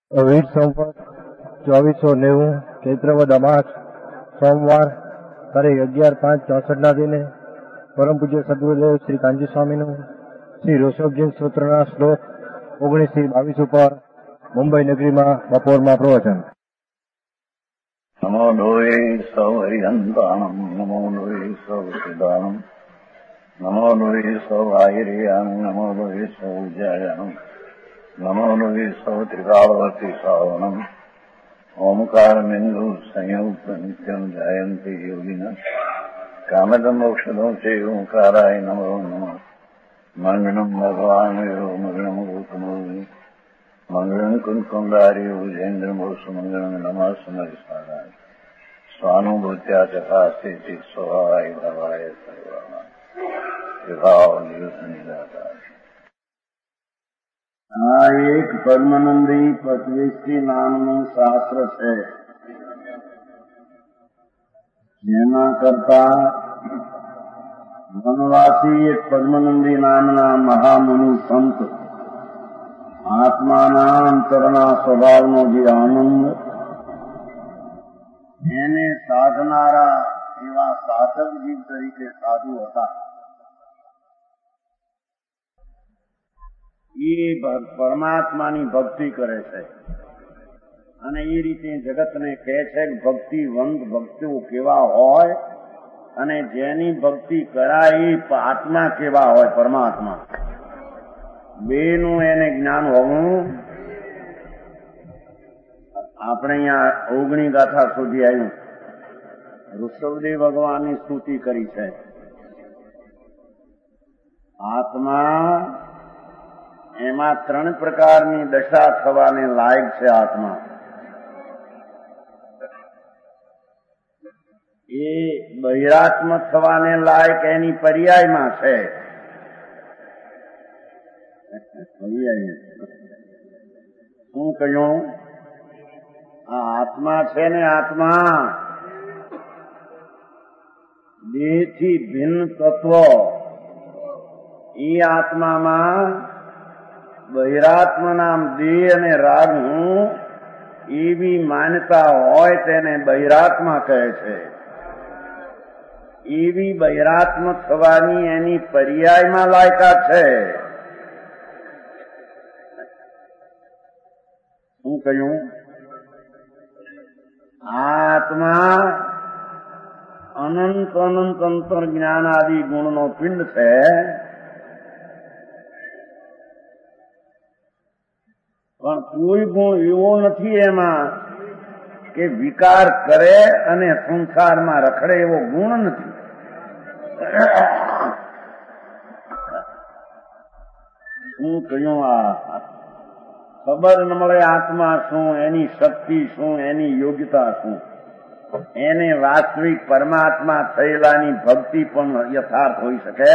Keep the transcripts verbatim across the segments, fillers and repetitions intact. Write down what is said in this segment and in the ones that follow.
વીસ સંવત ચોવીસો નેવું ચૈત્રવદ અમાસ સોમવાર તારીખ અગિયાર પાંચ ચોસઠ ના દિને પરમ પૂજ્ય સદગુરુદેવ શ્રી કાંજી સ્વામીનું શ્રી ઋષભજીન સૂત્રના શ્લોક ઓગણીસ થી બાવીસ ઉપર મુંબઈ નગરીમાં બપોરમાં પ્રવચન. નમો લોહે સૌ હરિહંતાણમ નમો લોહે સૌ સિદ્ધાણમ નમો લોહે સૌ આયર્યાણમ નમો લોહે સૌ જયાણમ નમો લોહે સૌ ત્રિકાળવર્તી શ્રાવણમ ઓમકાર બિંદુ સંયુક્ત નિત્યમ જાયંતી યોગિના કામદમ મોક્ષદો છે ઓંકારાય નમો નમઃ મંગળમ ભગવાન મંગળમ ગૌતમો મંગળમ કુંકુંડાર્યો જૈન્દ્રમોષ મંગળમ નમઃ સમરિસ્વારાય સ્વાનુભૂત્યા ચકાસ્તે સ્વભાવાય ભવાય સર્વાય વિભાવ નિયુત નિરાકાર. આ એક પદ્મનંદી પચવીસી નામનું શાસ્ત્ર છે, જેના કરતા વનવાસી એક પદ્મનંદી નામના મહામુનિ સંત આત્માના અંતરના સ્વભાવનો જે આનંદ એને સાધનારા એવા સાધક જીવ તરીકે સાધુ હતા. એ પરમાત્માની ભક્તિ કરે છે અને એ રીતે જગતને કહે છે કે ભક્તિવંત ભક્તો કેવા હોય અને જેની ભક્તિ કરાય એ આત્મા કેવા હોય, પરમાત્મા. બેનું એને જ્ઞાન હોવું. આપણે અહીંયા ઓગણી ગાથા સુધી આવ્યું. ઋષભદેવ ભગવાનની સ્તુતિ કરી છે. આત્મા એમાં ત્રણ પ્રકારની દશા થવાને લાયક છે. આત્મા એ બહિરાત્મ થવાને લાયક એની પર્યાયમાં છે. શું કહ્યું? આ આત્મા છે ને, આત્મા દેહથી ભિન્ન તત્વ. એ આત્મામાં બહિરાત્મ નામ દેહ અને રાગ હું એવી માન્યતા હોય તેને બહિરાત્મા કહે છે. એવી બહિરાત્મ થવાની એની પર્યાયમાં લાયકાત છે. શું કહ્યું? આત્મા અનંત અનંત અંતર જ્ઞાન આદિ ગુણનો પિંડ છે. પણ કોઈ ગુણ એવો નથી એમાં કે વિકાર કરે અને સંસારમાં રખડે, એવો ગુણ નથી. શું કહ્યું? આ ખબર ન મળે આત્મા શું, એની શક્તિ શું, એની યોગ્યતા શું. એને વાસ્તવિક પરમાત્મા થયેલાની ભક્તિ પણ યથાર્થ હોઈ શકે.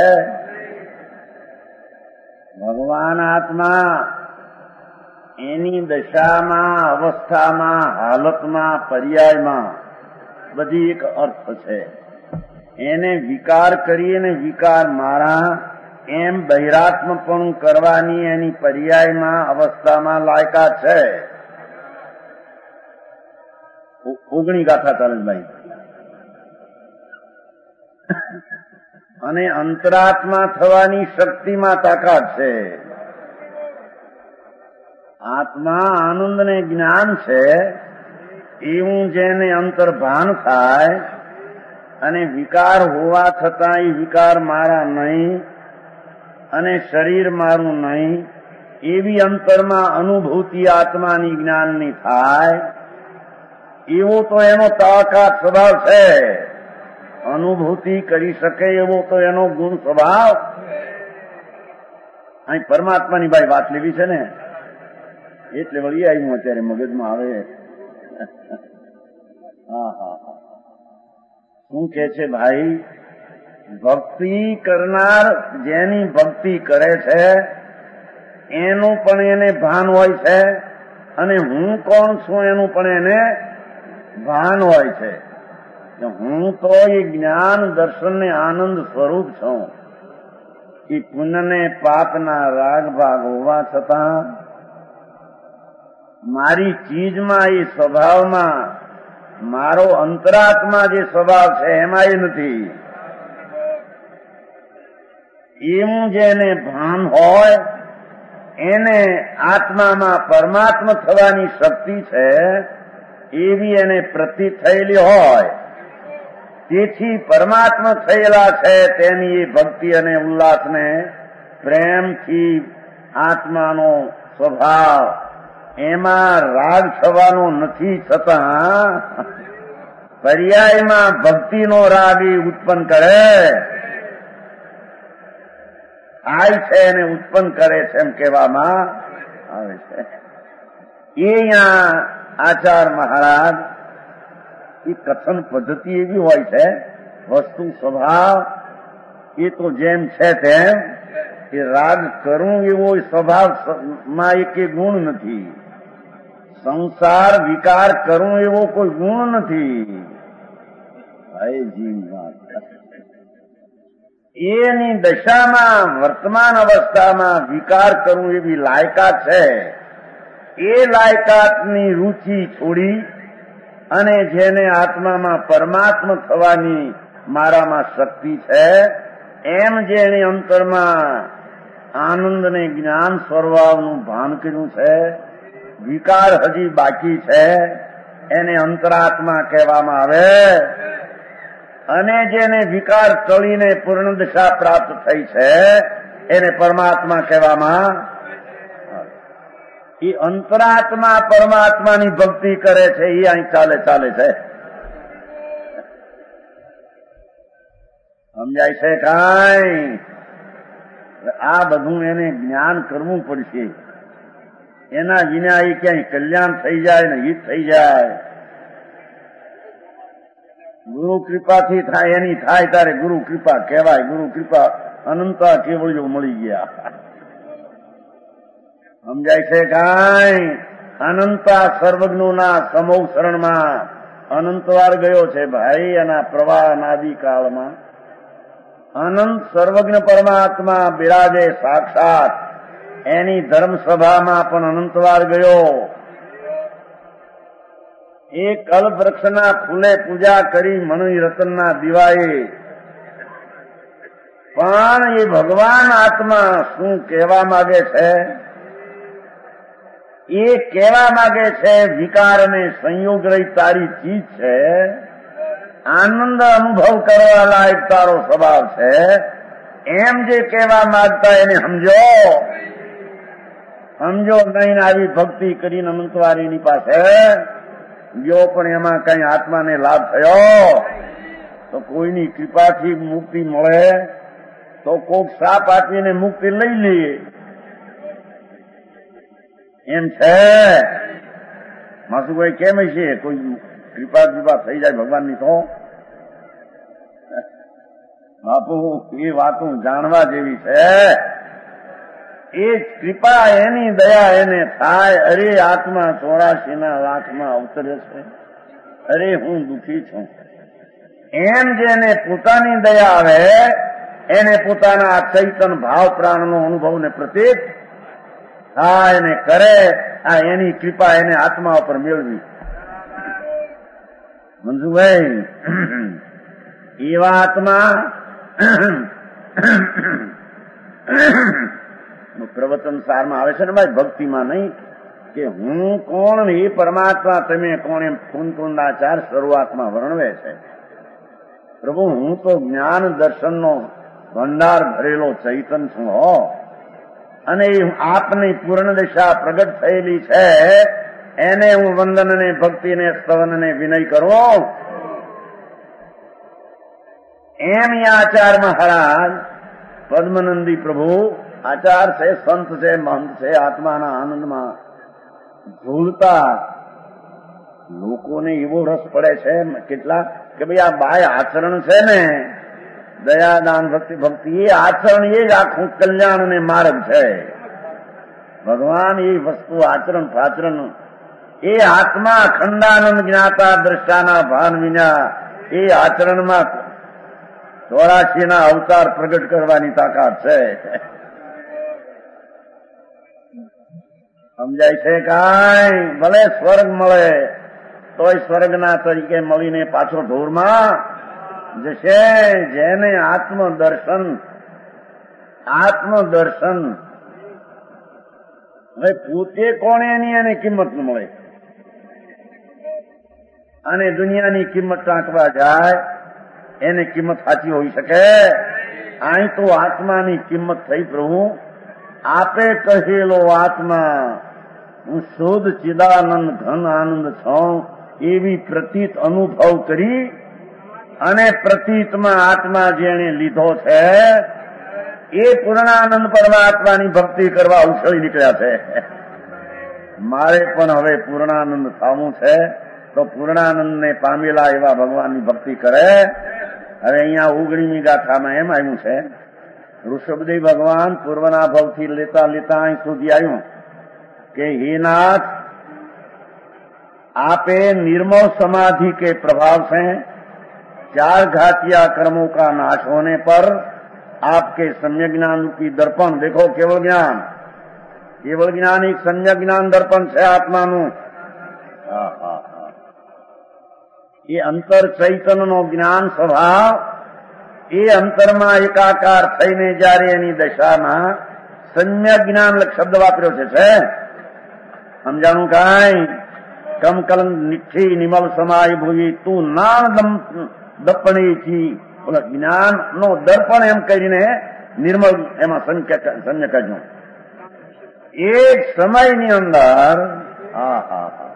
ભગવાન આત્મા એની દશામાં, અવસ્થામાં, હાલતમાં, પર્યાયમાં બધી એક અર્થ છે. એને વિકાર કરીએ ને વિકાર મારા એમ બહિરાત્મપણું કરવાની એની પર્યાયમાં, અવસ્થામાં લાયકાત છે. ઓગણી ગાથા ચાલનભાઈ. અને અંતરાત્મા થવાની શક્તિમાં તાકાત છે. આત્મા આનંદ ને જ્ઞાન છે એવું જેને અંતર્ભાન થાય અને વિકાર હોવા છતાં એ વિકાર મારા નહીં અને શરીર મારું નહીં એવી અંતરમાં અનુભૂતિ આત્માની જ્ઞાનની થાય, એવો તો એનો તાકાત સ્વભાવ છે. અનુભૂતિ કરી શકે એવો તો એનો ગુણ સ્વભાવ. અહીં પરમાત્માની ભાઈ વાત લેવી છે ને, એટલે વળી આવ્યું અત્યારે મગજમાં આવે. હા હા હા શું કે છે ભાઈ? ભક્તિ કરનાર જેની ભક્તિ કરે છે એનું પણ એને ભાન હોય છે અને હું કોણ છું એનું પણ એને ભાન હોય છે. હું તો એ જ્ઞાન દર્શન ને આનંદ સ્વરૂપ છું. એ પુણ્ય ને પાપના રાગ ભાગ હોવા છતાં મારી ચીજમાં એ સ્વભાવમાં મારો અંતરાત્મા જે સ્વભાવ છે એમાં એ નથી. એવું જેને ભાન હોય એને આત્મામાં પરમાત્મા થવાની શક્તિ છે એવી એને પ્રતીત થયેલી હોય. તેથી પરમાત્મા થયેલા છે તેની એ ભક્તિ અને ઉલ્લાસને પ્રેમથી આત્માનો સ્વભાવ એમાં રાગ થવાનો નથી, છતાં પર્યાયમાં ભક્તિનો રાગ એ ઉત્પન્ન કરે થાય છે અને ઉત્પન્ન કરે છે એમ કહેવામાં આવે છે. એ અહીંયા આચાર મહારાજ એ કથન પદ્ધતિ એવી હોય છે, વસ્તુ સ્વભાવ એ તો જેમ છે તેમ એ રાગ કરવું એવો સ્વભાવમાં એક ગુણ નથી. સંસાર વિકાર કરવું એવો કોઈ ગુણ નથી. એની દશામાં વર્તમાન અવસ્થામાં વિકાર કરવું એવી લાયકાત છે. એ લાયકાતની રુચિ છોડી અને જેને આત્મામાં પરમાત્મા થવાની મારામાં શક્તિ છે એમ જેને અંતરમાં આનંદ ને જ્ઞાન સ્વભાવનું ભાન કર્યું છે, વિકાર હજી બાકી છે, એને અંતરાત્મા કહેવામાં આવે. અને જેને વિકાર ટળીને પૂર્ણ દશા પ્રાપ્ત થઈ છે એને પરમાત્મા કહેવામાં. એ અંતરાત્મા પરમાત્માની ભક્તિ કરે છે એ અહીં ચાલે ચાલે છે. સમજાય છે કાંઈ? આ બધું એને જ્ઞાન કરવું પડશે. એના વિના એ ક્યાંય કલ્યાણ થઈ જાય ને હિત થઈ જાય. ગુરુ કૃપાથી થાય એની થાય તારે ગુરુ કૃપા કહેવાય. ગુરુ કૃપા અનંતા કેવળીઓ મળી ગયા. સમજાય છે કાંઈ? અનંતા સર્વજ્ઞોના સમૂહ શરણમાં અનંતવાર ગયો છે ભાઈ. એના પ્રવાહ નાદી કાળમાં અનંત સર્વજ્ઞ પરમાત્મા બિરાજે સાક્ષાત. એની ધર્મસભામાં પણ અનંતવાર ગયો. એ કલ્પ વૃક્ષના ફૂલે પૂજા કરી મણિ રતનના દિવાએ પણ એ ભગવાન આત્મા શું કહેવા માંગે છે? એ કહેવા માંગે છે વિકાર અને સંયોગ રહી તારી ચીજ છે, આનંદ અનુભવ કરવા લાયક તારો સ્વભાવ છે. એમ જે કહેવા માંગતા એને સમજો સમજો નહીં. આવી ભક્તિ કરીને અનંતવારીની પાસે ગયો પણ એમાં કઈ આત્માને લાભ થયો તો કોઈની કૃપાથી મુક્તિ મળે તો કોક સાપ આપીને મુક્તિ લઈ લઈએ એમ છે. માસુભાઈ કેમ છે? કોઈ કૃપા કૃપા થઈ જાય ભગવાનની તો બાપુ એ વાતો જાણવા જેવી છે. એ કૃપા એની દયા એને થાય. અરે આત્મા ચોરાશી ના લાખમાં અવતરે છે, અરે હું દુઃખી છું એમ જેને પોતાની દયા આવે એને પોતાના ચૈતન ભાવ પ્રાણનો અનુભવ ને પ્રતીત થાય એને કરે. આ એની કૃપા એને આત્મા ઉપર મેળવી. મંજુભાઈ એવા આત્મા પ્રવચન સારમાં આવે છે ને ભાઈ, ભક્તિમાં નહીં કે હું કોણ ને એ પરમાત્મા તમે કોણ એમ કુંતુંડાચાર શરૂઆતમાં વર્ણવે છે. પ્રભુ હું તો જ્ઞાન દર્શનનો ભંડાર ભરેલો ચૈતન છું હો, અને આપની પૂર્ણ દિશા પ્રગટ થયેલી છે એને હું વંદનને ભક્તિને સ્તવનને વિનય કરું. એમ આચાર મહારાજ પદ્મનંદી પ્રભુ આચાર છે, સંત છે, મહંત છે, આત્માના આનંદમાં ઝૂલતા લોકોને એવો રસ પડે છે કેટલા કે ભાઈ આ બાય આચરણ છે ને દયાદાન ભક્તિ ભક્તિ એ આચરણ એ જ આખું કલ્યાણ ને માર્ગ છે. ભગવાન એ વસ્તુ આચરણ પાચરણ એ આત્મા ખંડાનંદ જ્ઞાતા દ્રષ્ટાના ભાન વિના એ આચરણમાં ચોરાશી ના અવતાર પ્રગટ કરવાની તાકાત છે. સમજાય છે કાંઈ? ભલે સ્વર્ગ મળે તોય સ્વર્ગના તરીકે મળીને પાછો ઢોરમાં જશે. જેને આત્મદર્શન આત્મદર્શન હવે પોતે કોણ એની એને કિંમત ન મળે અને દુનિયાની કિંમત ટાંકવા જાય એને કિંમત સાચી હોઈ શકે? અહીં તો આત્માની કિંમત થઈ. પ્રભુ આપે કહેલો આત્મા હું શુદ્ધ ચિદાનંદ ઘન આનંદ છું એવી પ્રતીત અનુભવ કરી અને પ્રતીતમાં આત્મા જેને લીધો છે એ પૂર્ણાનંદ પરમાત્માની ભક્તિ કરવા ઉછળી નીકળ્યા છે. મારે પણ હવે પૂર્ણાનંદ થવું છે તો પૂર્ણાનંદને પામેલા એવા ભગવાનની ભક્તિ કરે. હવે અહીંયા ઓગણીમી ગાથામાં એમ આવ્યું છે, ઋષભદેવ ભગવાન પૂર્વના ભાવથી લેતા લેતા અહીં સુધી આવ્યું કે हे नाथ, आपे निर्मल समाधि के प्रभाव से चार घातिया कर्मों का नाश होने पर आपके सम्यक ज्ञान रूपी दर्पण, देखो केवल ज्ञान, केवल ज्ञान एक सम्यक ज्ञान दर्पण है आत्माનું. એ અંતર ચૈતન્યનો જ્ઞાન સ્વભાવ એ અંતરમાં એકાકાર થઈને જયારે એની દશામાં સમ્યક જ્ઞાન શબ્દ વાપર્યો છે છે સમજાણું કાંઈ? કમ કલંક નિઠ્ઠી નિમલ સમાય ભૂવી તું નાણ દપણી છી. જ્ઞાન નો દર્પણ એમ કરીને નિર્મલ એમાં સમ્યક જ એક સમયની અંદર હા હા હા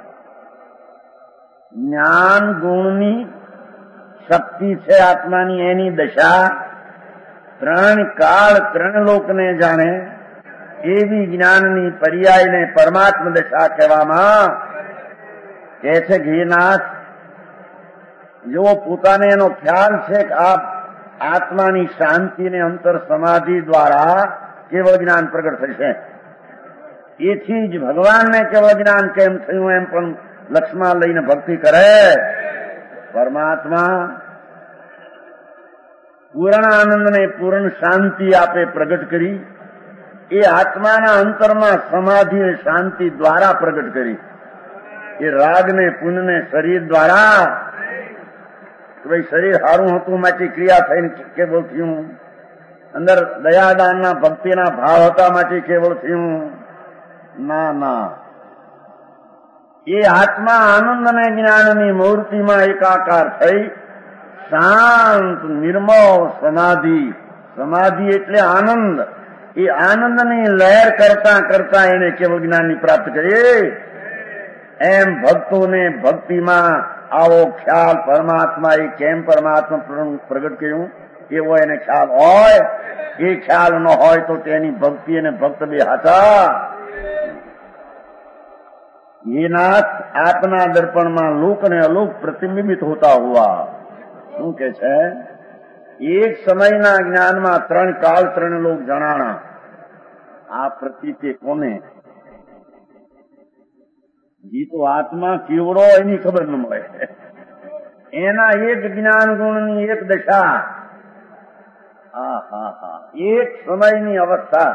જ્ઞાન ગુણની શક્તિ છે આત્માની, એની દશા ત્રણ કાળ ત્રણ લોકને જાણે એવી જ્ઞાનની પર્યાયને પરમાત્મા દશા કહેવામાં. કહે છે ઘીનાથ, જો પોતાને એનો ખ્યાલ છે કે આ આત્માની શાંતિને અંતર સમાધિ દ્વારા કેવળ જ્ઞાન પ્રગટ થશે, એથી જ ભગવાનને કેવળ જ્ઞાન કેમ થયું એમ પણ લક્ષ્મણ લઈને ભક્તિ કરે. પરમાત્મા પૂર્ણ આનંદને પૂર્ણ શાંતિ આપે પ્રગટ કરી, એ આત્માના અંતરમાં સમાધિ શાંતિ દ્વારા પ્રગટ કરી. એ રાગને પુણ્યને શરીર દ્વારા, ભાઈ શરીર સારું હતું માટે ક્રિયા થઈને કેવળ થયું, અંદર દયાદાનના ભક્તિના ભાવ હતા માટે કેવળ થયું. ના ના, એ આત્મા આનંદ અને જ્ઞાનની મૂર્તિમાં એકાકાર થઈ શાંત નિર્મળ સમાધિ, સમાધિ એટલે આનંદ, એ આનંદની લહેર કરતા કરતા એને કેવળ જ્ઞાનની પ્રાપ્ત કરી. એમ ભક્તોને ભક્તિમાં આવો ખ્યાલ પરમાત્મા એ કેમ પરમાત્મા પ્રગટ કર્યું એવો એને ખ્યાલ હોય. એ ખ્યાલ ન હોય તો તેની ભક્તિ અને ભક્ત બે હતા. ये नाथ, આપના દર્પણમાં લોક અને અલોક પ્રતિબિંબિત હોતા હુआ. શું કે છે? એક સમયના જ્ઞાનમાં ત્રણ કાળ ત્રણ લોક જણાણા. આ પ્રતીકે કોને? જી તો આત્મા કેવડો એની ખબર ન મળે. એના એક જ્ઞાન ગુણની એક દશા, હા હા હા એક સમયની અવસ્થા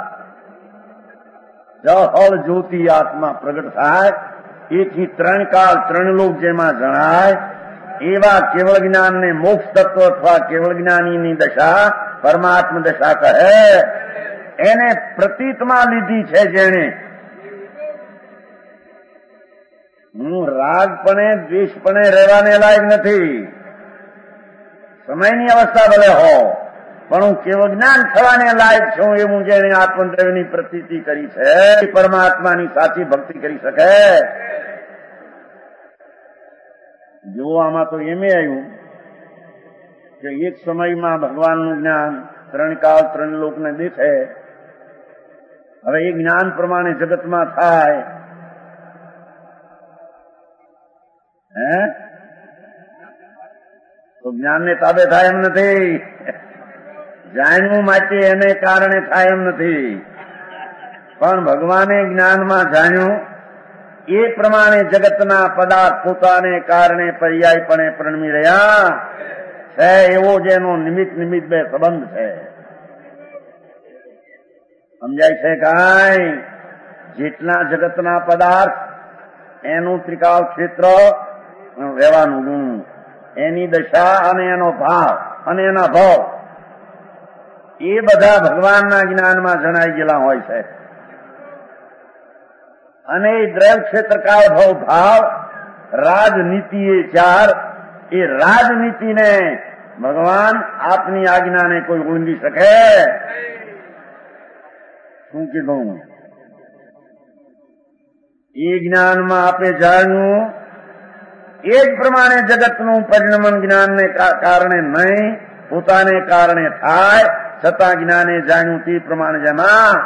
જળ જ્યોતિ આત્મા પ્રગટ થાય, એથી ત્રણ કાળ ત્રણ લોક જેમાં જણાય એવા કેવળ જ્ઞાનને મોક્ષ તત્વ અથવા કેવળ જ્ઞાનીની દશા પરમાત્મા દશા કહે. એને પ્રતીતમાં લીધી છે જેણે. હું રાગપણે દ્વેષપણે રહેવાને લાયક નથી. સમયની અવસ્થા ભલે હો, પણ હું કેવળ જ્ઞાન થવાને લાયક છું એવું જેને આત્મદ્રવ્યની પ્રતીતિ કરી છે પરમાત્માની સાચી ભક્તિ કરી શકે. જો આમાં તો એમ આવ્યું કે એક સમયમાં ભગવાનનું જ્ઞાન ત્રણ કાળ ત્રણ લોકને દેખે. હવે એ જ્ઞાન પ્રમાણે જગતમાં થાય હે તો જ્ઞાનને તાબે થાય એમ નથી. જાણવું માટે એને કારણે થાય એમ નથી, પણ ભગવાને જ્ઞાનમાં જાણ્યું એ પ્રમાણે જગતના પદાર્થ પોતાને કારણે પર્યાયપણે પ્રણમી રહ્યા છે. એવો જેનો નિમિત્ત નિમિત્ત બે સંબંધ છે. સમજાય છે કાંઈ? જેટલા જગતના પદાર્થ, એનું ત્રિકાળ ક્ષેત્ર, રહેવાનું ગુણ, એની દશા અને એનો ભાવ અને એના ભાવ, એ બધા ભગવાનના જ્ઞાનમાં જણાઈ ગયેલા હોય છે. અને એ દ્રવ્ય ક્ષેત્ર કાળ ભાવ ભાવ રાજનીતિ એ ચાર, એ રાજનીતિને ભગવાન આપની આજ્ઞાને કોઈ ઓળંગી શકે? શું કીધું? એ જ્ઞાનમાં આપે જાણ્યું, એ જ પ્રમાણે જગતનું પરિણમન જ્ઞાનને કારણે નહીં, પોતાને કારણે થાય, છતાં જ્ઞાને જાણ્યું તે પ્રમાણે જેમાં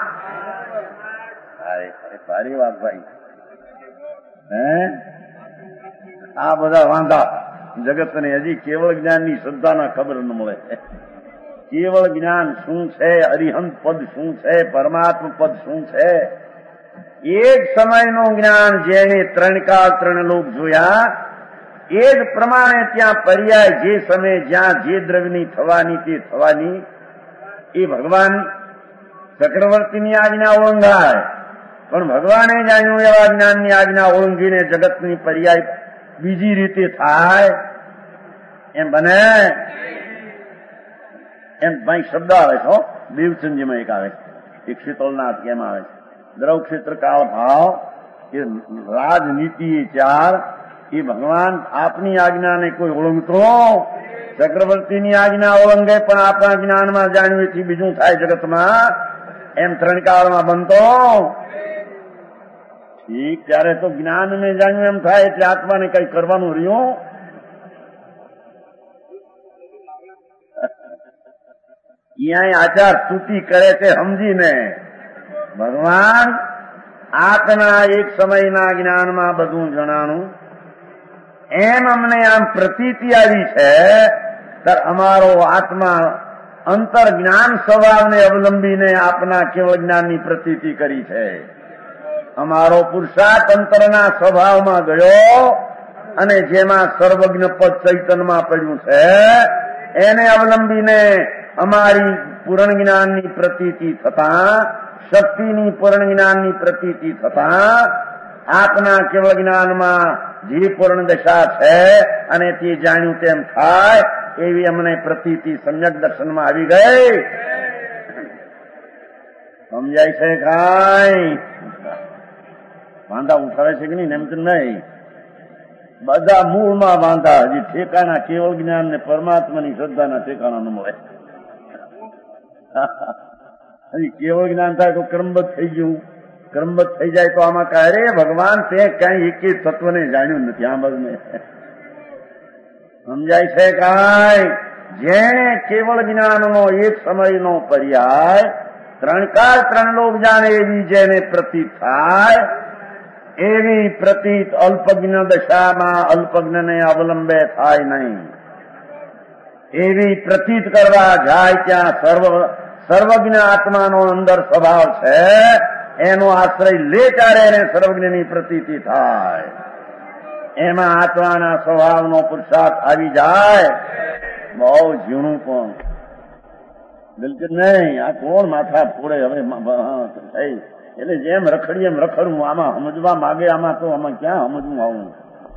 સારી વાત ભાઈ. હે આ બધા વાંધા જગતને હજી કેવળ જ્ઞાનની શ્રદ્ધાના ખબર ન મળે. કેવળ જ્ઞાન શું છે, અરિહંત પદ શું છે, પરમાત્મા પદ શું છે, એક સમયનું જ્ઞાન જેને ત્રણ કાળ ત્રણ લોક જોયા, એ જ પ્રમાણે ત્યાં પર્યાય જે સમય જ્યાં જે દ્રવ્યની થવાની તે થવાની, એ ભગવાન ચક્રવર્તીની આજ્ઞા ઓળંગાય, પણ ભગવાને જાણ્યું એવા જ્ઞાનની આજ્ઞા ઓળંગીને જગતની પર્યાય બીજી રીતે થાય એમ બને? એમ ભાઈ શબ્દ આવે છે, દેવચંદીમાં એક આવે છે, એક શીતળનાથ કેમ આવે છે, દ્રવ ક્ષેત્ર કાળ ભાવ, એ રાજનીતિ એ ચાર, એ ભગવાન આપની આજ્ઞાને કોઈ ઓળંગતો, ચક્રવર્તીની આજ્ઞા ઓળંગે પણ આપણા જ્ઞાનમાં જાણ્યું એથી બીજું થાય જગતમાં, એમ ત્રણ કાળમાં બનતો ઠીક. ત્યારે તો જ્ઞાનને જાણ્યું એમ થાય એટલે આત્માને કઈ કરવાનું રહ્યું? અહીંયા આચાર સ્તુતિ કરે છે સમજીને. ભગવાન આપના એક સમયના જ્ઞાનમાં બધું જણાનું, એમ અમને આમ પ્રતીતિ આવી છે, ત્યારે અમારો આત્મા અંતર જ્ઞાન સ્વભાવને અવલંબીને આપના કેવળ જ્ઞાનની પ્રતીતિ કરી છે. અમારો પુરુષાર્થ અંતરના સ્વભાવમાં ગયો અને જેમાં સર્વજ્ઞ પદ ચૈતન્યમાં પડ્યું છે, એને અવલંબીને અમારી પૂર્ણ જ્ઞાનની પ્રતીતિ થતા, શક્તિની પૂર્ણ જ્ઞાનની પ્રતીતિ થતા, આપના કેવળ જ્ઞાનમાં જે પૂર્ણ દશા છે અને તે જાણ્યું તેમ થાય એવી અમને પ્રતીતિ સમ્યક દર્શનમાં આવી ગઈ. સમજાય છે? કાંઈ વાંધા ઉઠાવે છે કે નહીં? એમ તો નહીં, બધા મૂળમાં વાંધા, હજી ઠેકાણા કેવળ જ્ઞાન ને પરમાત્માની શ્રદ્ધાના ઠેકાણા ન મળે. હજી કેવળ જ્ઞાન થાય તો ક્રમબદ્ધ થઈ ગયું, ક્રમબદ્ધ થઈ જાય તો આમાં કહે રે ભગવાન તે કઈ એક તત્વને જાણ્યું નથી. આ બધું સમજાય છે? કાંઈ જેને કેવળ જ્ઞાનનો એક સમયનો પર્યાય ત્રણ કાળ ત્રણ લોક જાણે એવી જેને પ્રતીત થાય, એવી પ્રતીત અલ્પજ્ઞ દશામાં અલ્પજ્ઞને અવલંબે થાય નહીં. એવી પ્રતીત કરવા જાય ત્યાં સર્વ સર્વજ્ઞ આત્માનો અંદર સ્વભાવ છે, એનો આશ્રય લે ત્યારે એને સર્વજ્ઞની પ્રતીતિ થાય. એમાં આત્માના સ્વભાવનો પુરુષાર્થ આવી જાય. બહુ ઝીણું પણ બિલકુલ નહીં. આ કોણ માથા ફોડે હવે થઈ? એટલે જેમ રખડી એમ રખડવું, આમાં સમજવા માગે, આમાં તો આમાં ક્યાં સમજવું આવું?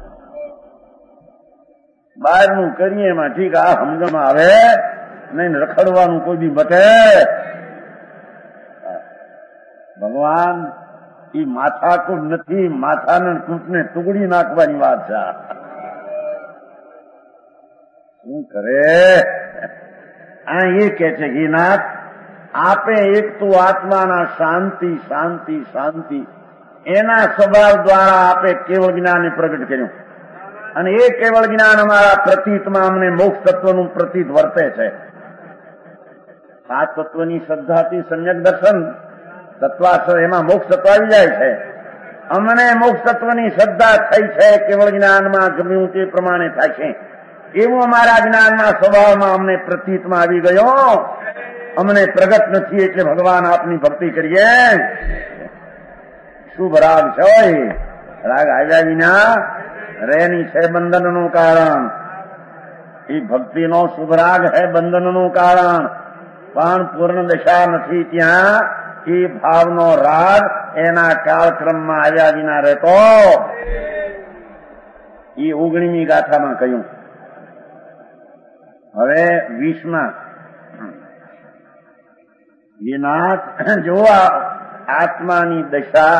બહારનું કરીએ એમાં ઠીક, આ સમજવામાં આવે નહીં, રખડવાનું કોઈ બી બટે. ભગવાન એ માથા કૂટ નથી, માથાને કૂટને ટુકડી નાખવાની વાત છે. શું કરે? આ એ કે છે કે નાથ આપે એક તો આત્માના શાંતિ શાંતિ શાંતિ એના સ્વભાવ દ્વારા આપે કેવળ જ્ઞાનને પ્રગટ કર્યું, અને એ કેવળ જ્ઞાન અમારા પ્રતીતમાં અમને મોક્ષ તત્વનું પ્રતીત વર્તે છે. સાત તત્વની શ્રદ્ધાથી સમ્યક દર્શન તત્વાસર એમાં મોક્ષ તત્વ આવી જાય છે. અમને મોક્ષ તત્વની શ્રદ્ધા થઈ છે, કેવળ જ્ઞાનમાં ગમ્યું તે પ્રમાણે થાય છે, એવું અમારા જ્ઞાનના સ્વભાવમાં અમને પ્રતીતમાં આવી ગયો. અમને પ્રગટ નથી એટલે ભગવાન આપની ભક્તિ કરીએ. શુભ રાગ છે, રાગ આવ્યા વિના રેની છે બંધનનું કારણ. એ ભક્તિનો શુભ રાગ છે બંધનનું કારણ, પણ પૂર્ણ દશા નથી ત્યાં એ ભાવનો રાગ એના કાળક્રમમાં આવ્યા વિના રહેતો. એ ઓગણીમી ગાથામાં કહ્યું. હવે વીસમાં એ નાથ જો આત્માની દશા,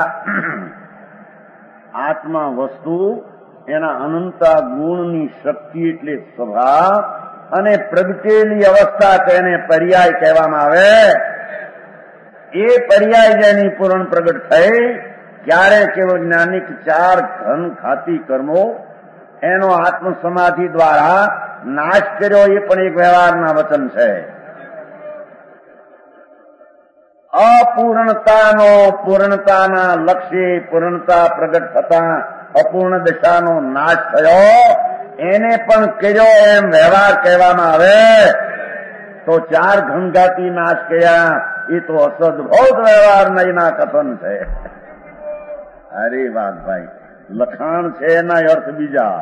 આત્મા વસ્તુ, એના અનંતા ગુણની શક્તિ એટલે સ્વભાવ અને પ્રગટેલી અવસ્થા તેને પર્યાય કહેવામાં આવે. એ પર્યાય જેની પૂર્ણ પ્રગટ થઈ ત્યારે કેવળ જ્ઞાનિક ચાર ઘન ખાતી કર્મો એનો આત્મસમાધિ દ્વારા નાશ કર્યો. એ પણ એક વ્યવહારના વચન છે. અપૂર્ણતાનો પૂર્ણતાના લક્ષ્ય પૂર્ણતા પ્રગટ થતા અપૂર્ણ દશાનો નાશ થયો એને પણ કર્યો એમ વ્યવહાર કહેવામાં આવે. તો ચાર ઘનઘાતી નાશ કર્યા એ તો અસદભૌત વ્યવહાર નહીંના કથન છે. અરે વાત ભાઈ, લખાણ છે એના અર્થ બીજા.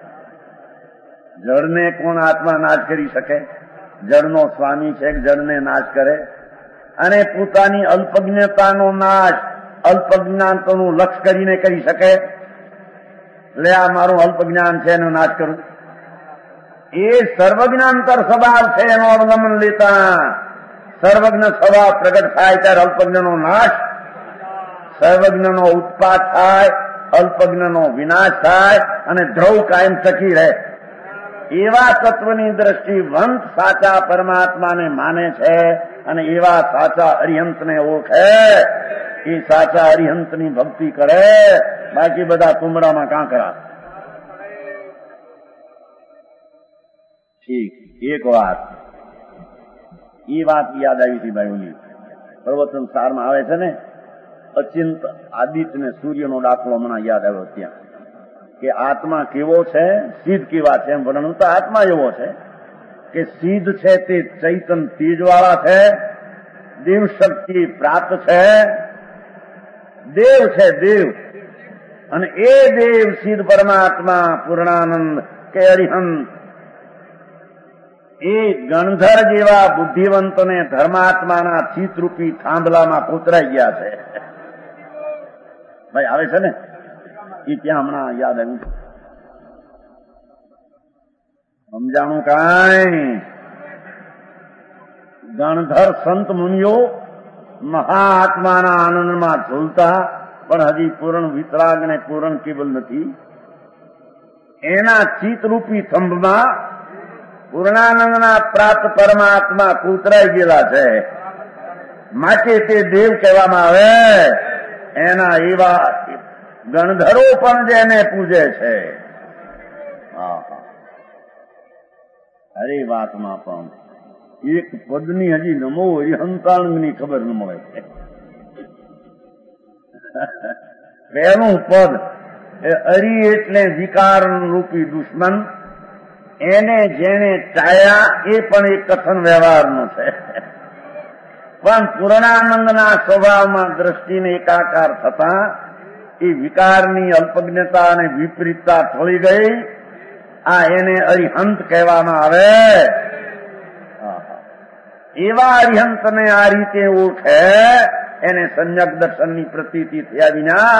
જળને કોણ આત્મા નાશ કરી શકે? જળનો સ્વામી છે, જળને નાશ કરે. અને પોતાની અલ્પજ્ઞતાનો નાશ અલ્પજ્ઞાનતાનું લક્ષ કરીને કરી શકે? લે આ મારું અલ્પજ્ઞાન છે એનો નાશ કરું. એ સર્વજ્ઞાંતર સ્વભાવ છે એનો અવલંબન લેતા સર્વજ્ઞ સ્વભાવ પ્રગટ થાય ત્યારે અલ્પજ્ઞનો નાશ, સર્વજ્ઞનો ઉત્પાદ થાય, અલ્પજ્ઞનો વિનાશ થાય અને ધ્રુવ કાયમ ટકી રહે. એવા તત્વની દ્રષ્ટિ વંત સાચા પરમાત્માને માને છે અને એવા સાચા અરિહંતને ઓળખે. એ સાચા અરિહંતની ભક્તિ કરે. બાકી બધા તુમડામાં કાંકરા. ઠીક, એક વાત એ વાત યાદ આવી હતી ભાઈ. ઓલી પ્રવચન સારમાં આવે છે ને, અચિંત આદિત્ય ને સૂર્યનો દાખલો હમણાં યાદ આવ્યો ત્યાં કે આત્મા કેવો છે, સિદ્ધ કેવા છે. એમ વર્ણન તો આત્મા એવો છે કે સિદ્ધ છે તે ચૈતન તેજવાળા છે, દેવ શક્તિ પ્રાપ્ત છે, દેવ છે દેવ. અને એ દેવ સિદ્ધ પરમાત્મા પૂર્ણાનંદ કે અરિહંત એ ગણધર જેવા બુદ્ધિવંતોને ધર્માત્માના ચિત્તરૂપી થાંભલામાં કોતરાઈ ગયા છે. ભાઈ આવે છે ને, એ ત્યાં હમણાં યાદ આવ્યું. સમજાણું કાંઈ? ગણધર સંત મુનિઓ મહાઆત્માના આનંદમાં ઝૂલતા પણ હજી પૂર્ણ વિતરાગ ને પૂર્ણ કેવલ નથી. એના ચિત્તરૂપી થંભમાં પૂર્ણાનંદના પ્રાપ્ત પરમાત્મા કૂતરાઈ ગયેલા છે. માટે તે દેવ કહેવામાં આવે. એના એવા ગણધરો પણ જેને પૂજે છે. અરે વાતમાં પણ એક પદની હજી નમો હરિહંતાણની ખબર ન મળે. પહેલું પદ એ અરી એટલે વિકાર રૂપી દુશ્મન. એને જેને ટાળ્યા એ પણ એક કથન વ્યવહારનું છે. પણ પૂર્ણાનંદના સ્વભાવમાં દ્રષ્ટિને એકાકાર થતા એ વિકારની અલ્પજ્ઞતા અને વિપરીતતા ટળી ગઈ. આ એને અરિહંત કહેવામાં આવે. એવા અરિહંતને આ રીતે ઓળખે એને સંયક દર્શનની પ્રતીતિ થયા વિના.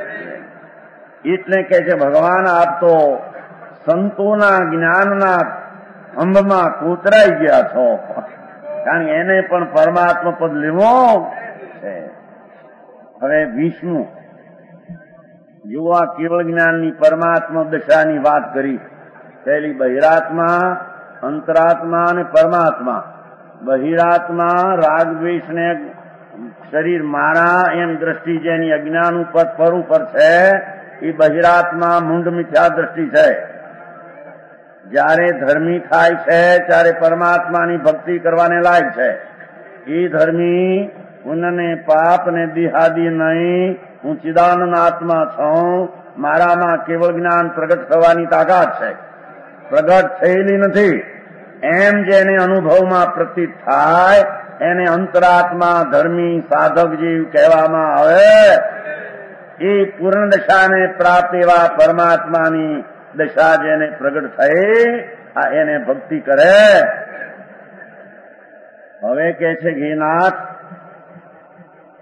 એટલે કે છે ભગવાન આપ તો સંતોના જ્ઞાનના અંબમાં કોતરાઈ ગયા છો. કારણ કે એને પણ પરમાત્મા પદ લેવો છે. હવે વિષ્ણુ જો આ કેવળ જ્ઞાનની પરમાત્મા દશાની વાત કરી. પહેલી બહિરાત્મા, અંતરાત્મા અને પરમાત્મા. બહિરાત્મા રાગ દ્વેષ ને શરીર મારા એમ દ્રષ્ટિ જેની અજ્ઞાન ઉપર પર ઉપર છે એ બહિરાત્મા મૂંડ મિથ્યા દ્રષ્ટિ છે. જયારે ધર્મી થાય છે ત્યારે પરમાત્માની ભક્તિ કરવાને લાયક છે. એ ધર્મી પુણ્યને પાપ ને દિહાદી નહીં, હું ચિદાનંદ આત્મા છું, મારામાં કેવળ જ્ઞાન પ્રગટ થવાની તાકાત છે, પ્રગટ થયેલી નથી એમ જેને અનુભવમાં પ્રતીત થાય એને અંતરાત્મા ધર્મી સાધક જીવ કહેવામાં આવે. એ પૂર્ણ દશાને પ્રાપ્ત એવા પરમાત્માની દશા જેને પ્રગટ થઈ આ એને ભક્તિ કરે. હવે કે છે ઘીનાથ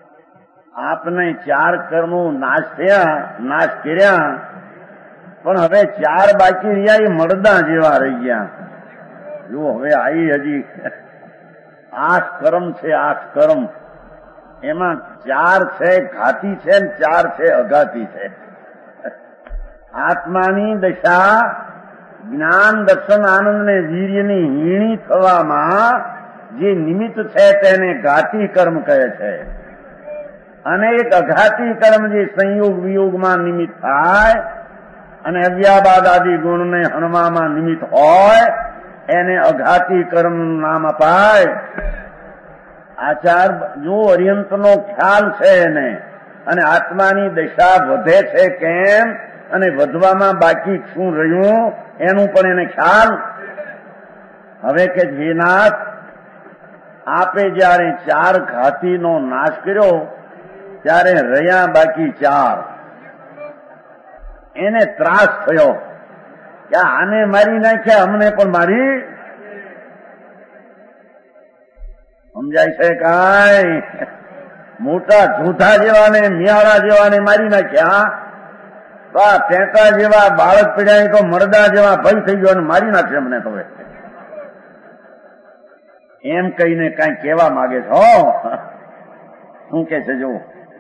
આપને ચાર કર્મો નાશ થયા, નાશ કર્યા, પણ હવે ચાર બાકી રહ્યા એ મળદા જેવા રહી ગયા. જો હવે આવી હજી આઠ કર્મ છે, આઠ કર્મ, એમાં ચાર છે ઘાતી છે ને ચાર છે અઘાતી છે. આત્માની દશા જ્ઞાન દર્શન આનંદ ને વીર્યની હીણી થવામાં જે નિમિત્ત છે તેને ઘાતી કર્મ કહે છે, અને એક અઘાતી કર્મ જે સંયોગ વિયોગમાં નિમિત્ત થાય અને અવ્યાબાદ આદિ ગુણને હણવામાં નિમિત્ત હોય એને અઘાતી કર્મનું નામ અપાય. આચાર જો અર્યંતનો ખ્યાલ છે એને, અને આત્માની દશા વધે છે કેમ અને વધવામાં બાકી શું રહ્યું એનું પણ એને ખ્યાલ. હવે કે જે નાથ આપે જયારે ચાર ઘાતીનો નાશ કર્યો ત્યારે રહ્યા બાકી ચાર. એને ત્રાસ થયો કે આને મારી નાખ્યા, અમને પણ મારી. સમજાય છે કાંઈ? મોટા જોધા જેવાને મિયાળા જેવાને મારી નાખ્યા, તો આ ટેટા જેવા બાળક પીડ્યા તો મરદા જેવા ભય થઈ ગયો અને મારી નાખશે અમને. તો એમ કહીને કઈ કહેવા માંગે છે. હો શું કે છે જો,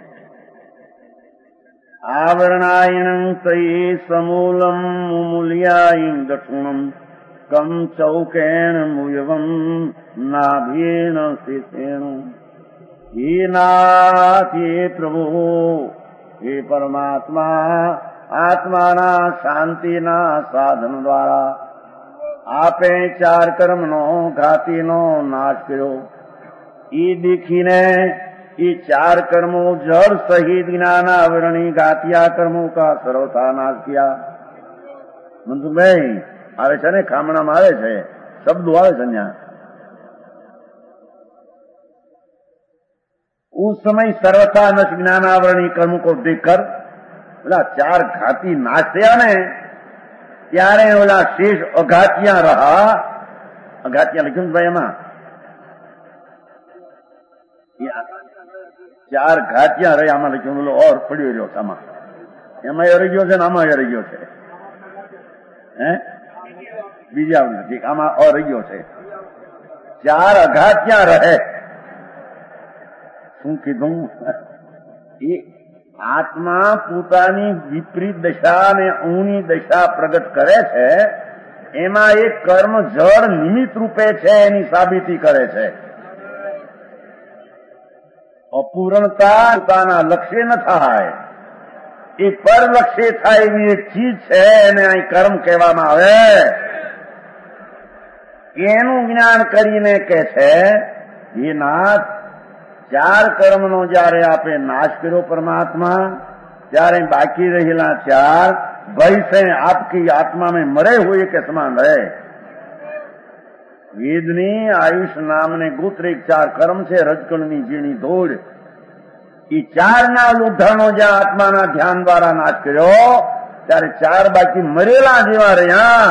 આવરણાયણં તયે સમૂલમ મૂલ્યાયં દક્ષિણમ કમ ચૌકેણ મુયવમ નાભેણ શેષેણ. હે નાથ, હે પ્રભુ, હે પરમાત્મા, આત્માના શાંતિના સાધન દ્વારા આપે ચાર કર્મનો ઘાતીનો નાશ કર્યો. એ દેખીને ये चार कर्मों जड़ सहित ज्ञान आवरणी घातिया कर्मों का सर्वथा नाश किया. મનસુખભાઈ આવે છે ને, ખામણામાં આવે છે, શબ્દો આવે છે ત્યાં. उस समय सर्वथा नश ज्ञानावरणी कर्म को देखकर ओला चार घाती नाश થયા ને ત્યારે ઓલા શેષ અઘાતિયા રહા. અઘાતિયા લખ્યું ભાઈ એમાં ચાર ઘાતિયા રહ્યા, આમાં લખ્યું બોલો ઓર પડ્યો રહ્યો. આમાં એમાં એ રહી ગયો છે ને આમાં એ રહી ગયો છે. હે બીજા નથી, આમાં ઓર રહી ગયો છે. ચાર અઘાતિયા રહે. શું કીધું? એ આત્મા પોતાની વિપરીત દશા અને ઊની દશા પ્રગટ કરે છે, એમાં એક કર્મ જળ નિમિત્ત રૂપે છે એની સાબિતી કરે છે. અપૂર્ણતા પોતાના લક્ષ્ય ન થાય, એ પર લક્ષ્ય થાય એવી એક ચીજ છે, એને અહીં કર્મ કહેવામાં આવે. એનું જ્ઞાન કરીને કે છે, હે નાથ, ચાર કર્મનો જયારે આપે નાશ કર્યો પરમાત્મા, ત્યારે બાકી રહેલા ચાર ભય से आपकी आत्मा में मरे हुए के समान रहे. વેદની આયુષ નામને ગોત્ર એક ચાર કર્મ છે, રજકણની ઝીણી ધૂળ. એ ચારના ઉદ્ધારનો જ્યાં આત્માના ધ્યાન દ્વારા નાશ કર્યો ત્યારે ચાર બાકી મરેલા જેવા રહ્યા.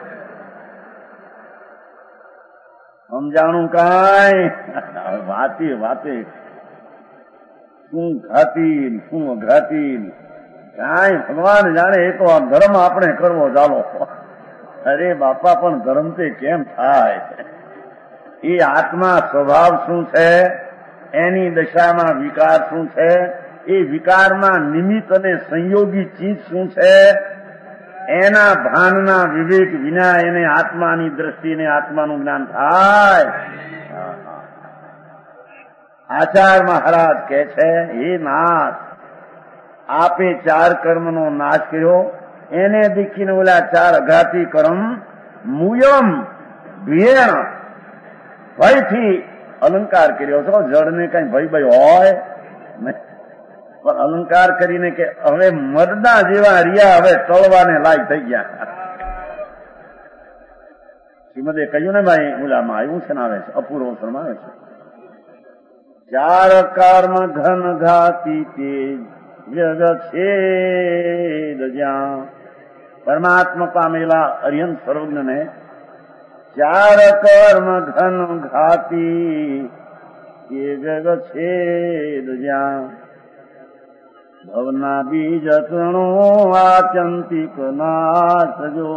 સમજાણું કાંઈ? વાતે વાતે શું ઘાતી શું અઘાતી કાંઈ ભગવાન જાણે. એ તો આ ધર્મ આપણે કરવો ચાલો. અરે બાપા, પણ ધર્મ તે કેમ થાય? એ આત્મા સ્વભાવ શું છે, એની દશામાં વિકાર શું છે, એ વિકારમાં નિમિત્ત અને સંયોગી ચીજ શું છે, એના ભાનના વિવેક વિના એને આત્માની દ્રષ્ટિને આત્માનું જ્ઞાન થાય. આચાર મહારાજ કહે છે, હે નાથ, આપે ચાર કર્મનો નાશ કર્યો, એને દીખીને ઓલા ચાર અઘાતી કર્મ મુયમ ભેણ ભયથી અલંકાર કર્યો છો. જળને કઈ ભય ભય હોય પણ અલંકાર કરીને કે હવે મરદા જેવા રિયા હવે ટળવાને લાયક થઈ ગયા. શ્રીમદે કહ્યું ને ભાઈ, ઓલામાં આવ્યું છે ને, આવે છે અપૂર્વ શર્મા આવે છે. ચાર કર્મ ઘન ઘાતી તેજ જગછેદ જ્યાં. પરમાત્મા પામેલા અર્યંત સર્વજ્ઞને ચાર કર્મ ઘન ઘાતી એ જગછેદ જ્યાં. ભવના બીજ તૃણો આત્યંતિક નાશજો.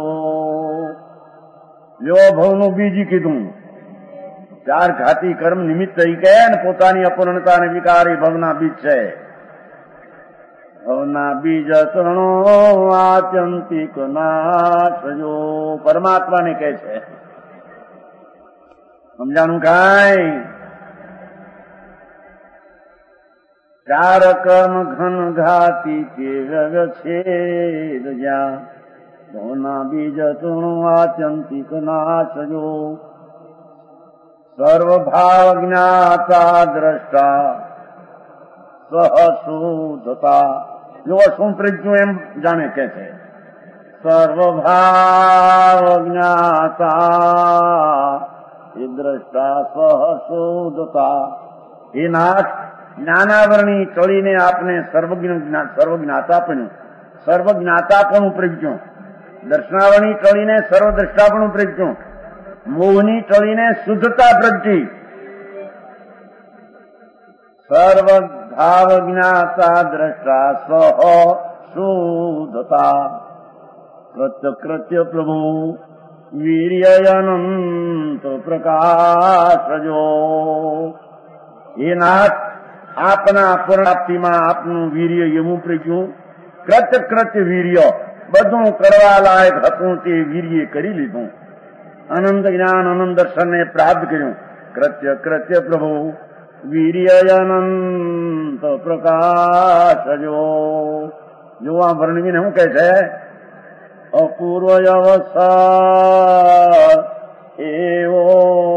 જો ભવનું બીજ કીધું, ચાર ઘાતી કર્મ નિમિત્ત તરીકે ને પોતાની અપૂર્ણતા અને વિકાર એ ભવના બીજ છે. ભવના બીજ તૃણો આત્યંતિક નાશજો પરમાત્માને કહે છે. સમજાણું કાંઈ? ચાર કર્મ ઘન ઘાતી કે વ્યવચ્છેદ જ્યાં ભવના બીજ તૃણો આત્યંતિક નાશજો. સર્વભાવ જ્ઞાતા દ્રષ્ટા સહશુદ્ધતા. જો શું પ્રજ્ઞું એમ જાણે કે છે. સર્વભાવ જ્ઞાતા એ દ્રષ્ટા સહશુદ્ધતા. એ નાથ જ્ઞાનાવરણી ચડીને આપને સર્વજ્ઞ સર્વજ્ઞાતાપણું સર્વજ્ઞાતાપણું પ્રજ્ઞું. દર્શનાવરણી ચડીને સર્વદ્રષ્ટાપણું પ્રજ્ઞું. મોહની ચડીને શુદ્ધતા પ્રગટી. સર્વભાવ જ્ઞાતા દ્રષ્ટા સહ શુદ્ધતા. કૃત્ય કૃત્ય પ્રભુ વીર્ય અનંત પ્રકાશજો. એ નાથ આપના પ્રાપ્તિમાં આપનું વીર્ય એવું પ્રજ્ઞું. કૃત્ય કૃત્ય વીર્ય બધું કરવા લાયક હતું તે વીર્ય કરી લીધું. અનંત જ્ઞાન અનંત દર્શનને પ્રાપ્ત કર્યું. કૃત્ય કૃત્ય પ્રભુ વીર્ય અનંત પ્રકાશજો. જો આ વર્ણવીને શું કહે છે? અપૂર્વ અવસર એવો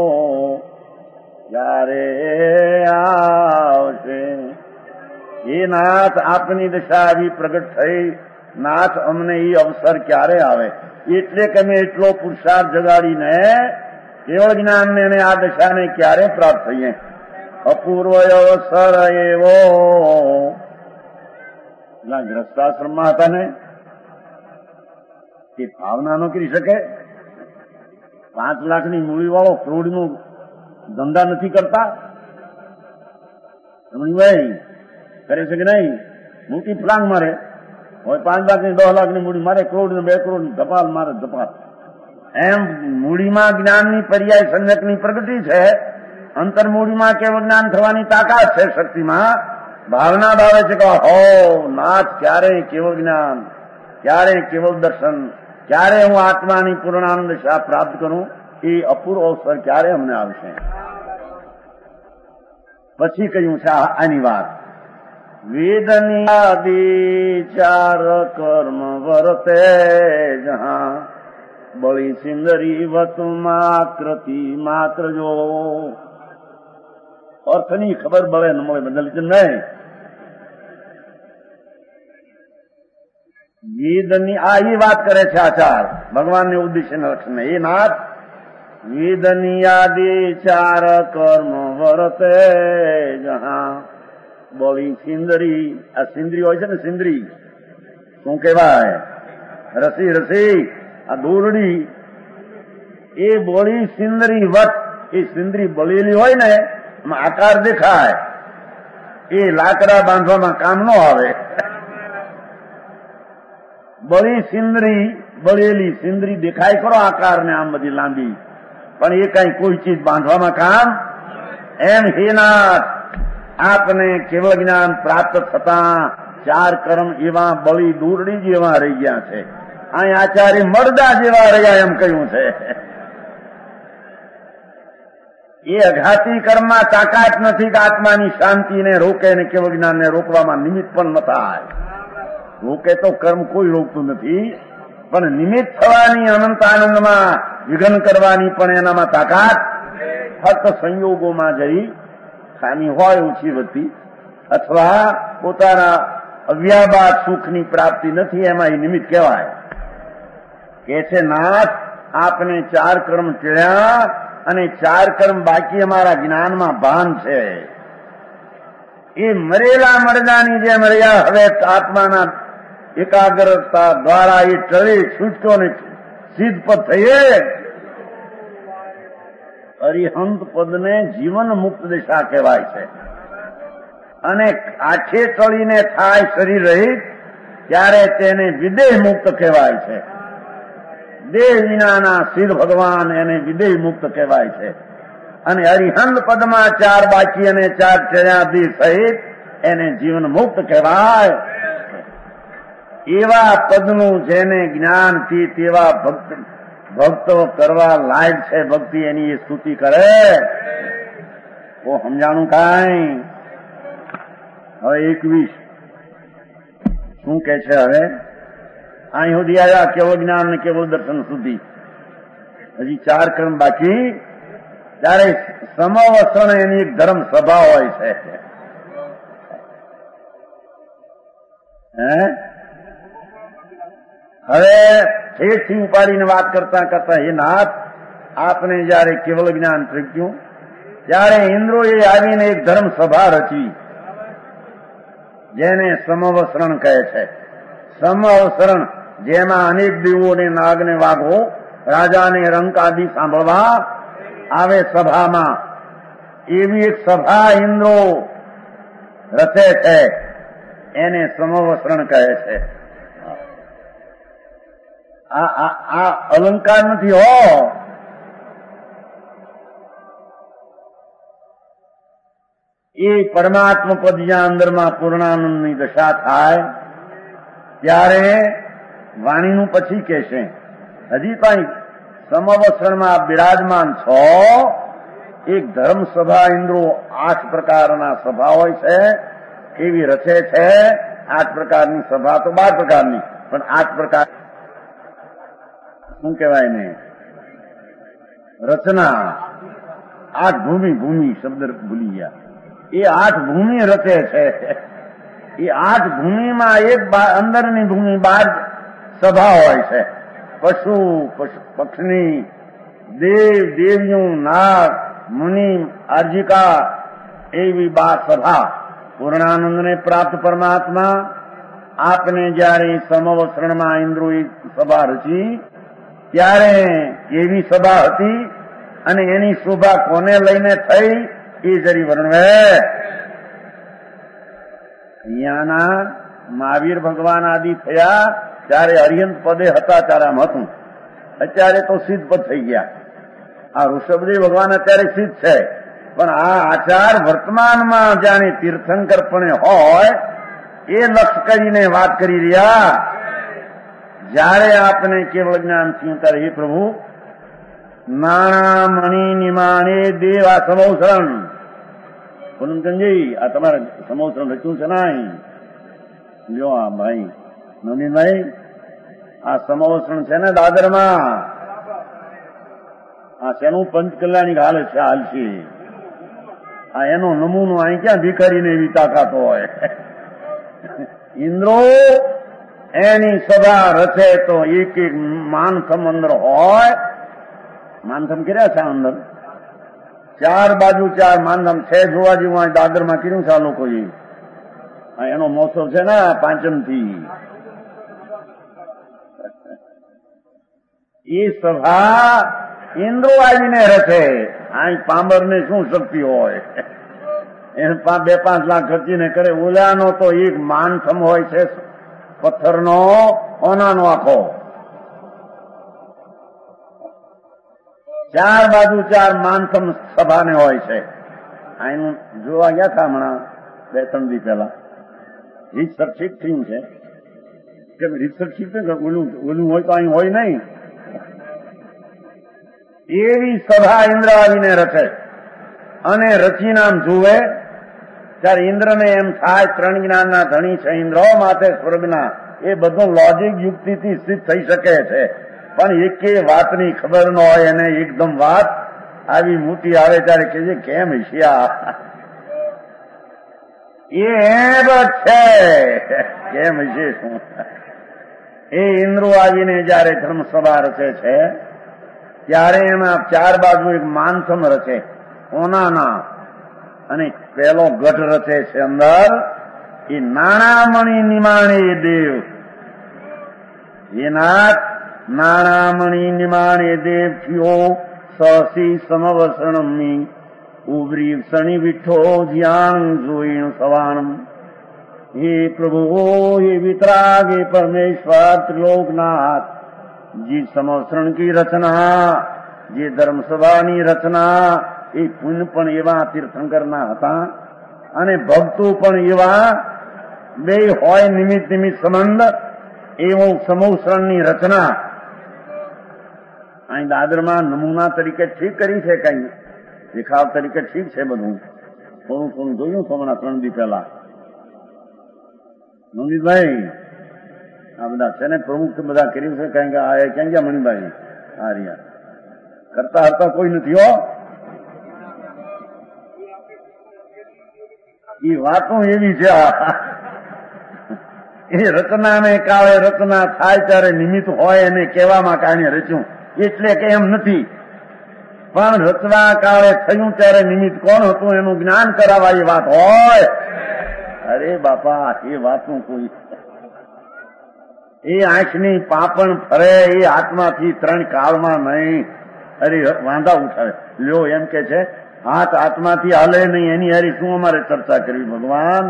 જ્યારે આવશે. એ નાથ આપની દશા આવી પ્રગટ થઈ. નાથ અમને એ અવસર ક્યારે આવે? એટલે કે અમે એટલો પુરુષાર્થ જગાડીને કેવળ જ્ઞાનને અને આ દશાને ક્યારે પ્રાપ્ત થઈએ? અપૂર્વ અવસર એવો. ગ્રસ્તાશ્રમમાં હતા ને એ ભાવના ન કરી શકે. પાંચ લાખની મૂડી વાળો કરોડનું ધંધા નથી કરતા. ભાઈ કરે છે કે નહીં? મોટી ફલાંગ મારે હોય, પાંચ લાખની દસ લાખની મૂડી મારે, કરોડ ને બે કરોડ ની ધપાલ મારે ધપાલ. એમ મૂડીમાં જ્ઞાનની પર્યાય સંજકની પ્રગતિ છે. અંતરમૂડીમાં કેવળ જ્ઞાન થવાની તાકાત છે શક્તિમાં. ભાવના ભાવે છે કે હો નાથ ક્યારે કેવળ જ્ઞાન, ક્યારે કેવળ દર્શન, ક્યારે હું આત્માની પૂર્ણાનંદ દશા પ્રાપ્ત કરું? એ અપૂર્વ અવસર ક્યારે અમને આવશે? પછી કહ્યું છે આની વાત. વેદની આદિ ચાર કર્મ વર્તે જહાં બળી સિંદરી વતુમાકૃતિ માત્ર જો. અર્થની ખબર બળે ન મળે બદલ છે નહીં. વેદની આ એ વાત કરે છે આચાર ભગવાનને ઉદ્દેશ્ય લક્ષણ. એ નાથ વેદની આદિ ચાર કર્મ વર્તે જહાં બળી સિંદરી. આ સિંદરી હોય છે ને, સિંદરી શું કહેવાય? રસી રસી આ દોરડી. એ બળી સિંદરી વત. એ સિંદરી બળેલી હોય ને એમાં આકાર દેખાય. એ લાકડા બાંધવામાં કામ ન આવે. બળી સિંદરી બળેલી સિંદરી દેખાય કરો આકાર ને આમ બધી લાંબી, પણ એ કઈ કોઈ ચીજ બાંધવામાં કામ. એમ હેનાથ આપને કેવળ જ્ઞાન પ્રાપ્ત થતા ચાર કર્મ એવા બળી દૂરડી જેવા રહી ગયા છે. અહીં આચાર્ય મરદા જેવા રહ્યા એમ કહ્યું છે. એ અઘાતી કર્મમાં તાકાત નથી કે આત્માની શાંતિને રોકે ને કેવળ જ્ઞાનને રોકવામાં નિમિત્ત પણ ન થાય. રોકે તો કર્મ કોઈ રોકતું નથી, પણ નિમિત્ત થવાની અનંત આનંદમાં વિઘન કરવાની પણ એનામાં તાકાત. ફક્ત સંયોગોમાં જઈ ખામી હોય ઓછી વધતી, અથવા પોતાના અવ્યાબાદ સુખની પ્રાપ્તિ નથી, એમાં એ નિમિત્ત કહેવાય. કે છે નાથ આપને ચાર કર્મ ચડ્યા અને ચાર કર્મ બાકી અમારા જ્ઞાનમાં ભાન છે. એ મરેલા મરદાની જેમ રહ્યા. હવે આત્માના એકાગ્રતા દ્વારા એ ટળી છૂટકો ને સિદ્ધ પદ થઈએ. અરિહંત પદને જીવન મુક્ત દિશા કહેવાય છે. અને આંખે ચડીને થાય શરીર રહિત, ત્યારે તેને વિદેહ મુક્ત કહેવાય છે. દેહ વિનાના શિર ભગવાન એને વિદેહ મુક્ત કહેવાય છે. અને અરિહંત પદમાં ચાર બાકી અને ચાર ચર્યાદી સહિત એને જીવન મુક્ત કહેવાય. એવા પદનું જેને જ્ઞાનથી તેવા ભક્ત ભક્તો કરવા લાયક છે. ભક્તિ એની એ સ્તુતિ કરે. ઓ સમજાણું કાંઈ? હવે એકવીસ શું કે છે? હવે અહીં સુધી આવ્યા કેવળ જ્ઞાન ને કેવળ દર્શન સુધી. હજી ચાર કર્મ બાકી. ત્યારે સમવસણ એની એક ધર્મ સભા હોય છે. હે હવે ઠેઠથી ઉપાડીને વાત કરતા કરતા હે નાથ, આપને જયારે કેવળ જ્ઞાન પ્રગટ્યું ત્યારે ઇન્દ્રોએ આવીને એક ધર્મ સભા રચી, જેને સમવસરણ કહે છે. સમવસરણ જેમાં અનેક દેવોને નાગને વાઘો રાજાને રંક આદિ સાંભળવા આવે સભામાં, એવી એક સભા ઇન્દ્રો રચે છે. એને સમવસરણ કહે છે. આ આ અલંકાર નથી હો. એ પરમાત્મા પદ જ્યાં અંદરમાં પૂર્ણાનંદની દશા થાય ત્યારે વાણીનું પછી કહેશે. હજી પણ સમવસરણમાં બિરાજમાન છો. એક ધર્મ સભા ઇન્દ્રો આઠ પ્રકારના સભા હોય છે એવી રચે છે. આઠ પ્રકારની સભા તો બાર પ્રકારની, પણ આઠ પ્રકાર શું કહેવાય ને રચના. આઠ ભૂમિ ભૂમિ શબ્દ ભૂલી ગયા. એ આઠ ભૂમિ રચે છે. એ આઠ ભૂમિમાં એક અંદરની ભૂમિ બાર સભા હોય છે. પશુ પક્ષી, દેવ દેવીઓ, નાગ મુનિ, આર્જિકા, એવી બાર સભા. પૂર્ણાનંદને પ્રાપ્ત પરમાત્મા આપને જયારે સમવસરણમાં ઇન્દ્રો એક સભા રચી ત્યારે એવી સભા હતી. અને એની શોભા કોને લઈને થઈ એ જરી વર્ણવે. અહીંયાના મહાવીર ભગવાન આદિ થયા ત્યારે અરિહંત પદે હતા ત્યારે આમ હતું. અત્યારે તો સિદ્ધ પદ થઈ ગયા. આ ઋષભદેવ ભગવાન અત્યારે સિદ્ધ છે, પણ આ આચાર વર્તમાનમાં જાણે તીર્થંકરપણે હોય એ લક્ષ્ય કરીને વાત કરી રહ્યા. જ્યારે આપને કેવળ જ્ઞાન થયું ત્યારે હે પ્રભુ, નાણા મણી નિમાણે દેવ આ સમવસરણ. પૂનમચંદજી, આ તમારે સમવસરણ રચ્યું છે ને? લ્યો આ ભાઈ નવીનભાઈ, આ સમવસરણ છે ને દાદરમાં? આ શેનું પંચકલ્યાણી હાલ છે હાલ છે. આ એનો નમૂનો અહીં ક્યાં ભિખારીને એવી તાકાત હોય. ઇન્દ્રો એની સભા રચે તો એક એક માનથમ અંદર હોય. માનથમ કર્યા છે અંદર? ચાર બાજુ ચાર માનથમ છે. જોવા જેવું દાદરમાં કર્યું છે આ લોકોએ. એનો મોસમ છે ને પાંચમ થી. એ સભા ઇન્દ્રો આવીને રચે. આ પાંબર ને શું શક્તિ હોય? એને બે પાંચ લાખ ખર્ચીને કરે. ઓલાનો તો એક માનથમ હોય છે પથ્થરનો, ઓનાનો આખો. ચાર બાજુ ચાર માનથમ સભાને હોય છે. આનું જોવા ગયા હતા હમણાં બે ત્રણ દી પહેલા. રીતસર ઠીક થયું છે કે રીતસર ઠીક છે, ઓલું ઓલું હોય તો અહીં હોય નહીં. એવી સભા ઇન્દ્ર આવીને રચે. અને રચી નામ જુએ ત્યારે ઇન્દ્રને એમ થાય ત્રણ જ્ઞાનના ધણી છે ઇન્દ્ર, માથે સ્વર્ગના. એ બધું લોજિક યુક્તિથી સિદ્ધ થઈ શકે છે, પણ એકે વાતની ખબર ન હોય. એને એકદમ વાત આવી મોટી આવે ત્યારે કે છે કેમ હશિયા એ એમ જ છે, કેમ હશે શું? એ ઇન્દ્રો આવીને જયારે ધર્મસભા રચે છે ત્યારે એમાં ચાર બાજુ એક માનથમ રચે ઓનાના, અને પેલો ગઢ રચે છે અંદર. એ નાણામણી નિમાણે દેવ. એ નાથ નાણામણી નિમાણે દેવ થયો સહસી સમવસરણમી ઉભરી શણી વિઠ્ઠો જ્ઞાન જોઈણ સવાણમ. હે પ્રભુ, હે વિતરાગ, હે પરમેશ્વર ત્રિલોકનાથ, જે સમોસરણ કી રચના, જે ધર્મસભાની રચના, એ પુણ્ય પણ એવા તીર્થંકરના હતા અને ભક્તો પણ એવા, બે હોય નિમિત્ત નિમિત્ત સંબંધ, એવું સમોસરણની રચના અહીં દાદરમાં નમૂના તરીકે ઠીક કરી છે. કઈ દેખાવ તરીકે ઠીક છે બધું. થોડું થોડું જોયું તો હમણાં ત્રણ દી પહેલા મણિભાઈ આ બધા છે ને પ્રમુખ બધા કર્યું છે. કઈ કે આ ક્યાં ગયા મણિભાઈ? આ રહ્યા કરતા હરતા કોઈ નથી હો. એ વાતો એવી છે. એ રચના ને કાળે રચના થાય ત્યારે નિમિત્ત હોય એને કહેવામાં કારણે રચ્યું, એટલે કે એમ નથી. પણ રચના કાળે થયું ત્યારે નિમિત્ત કોણ હતું એનું જ્ઞાન કરાવવા એ વાત હોય. અરે બાપા, એ વાતનું કોઈ, એ આંખની પાપણ ફરે એ આત્માથી ત્રણ કાળમાં નહીં. અરે વાંધા ઉઠાવે લ્યો એમ કે છે હાથ આત્માથી હાલે નહીં, એની હારી શું અમારે ચર્ચા કરવી ભગવાન?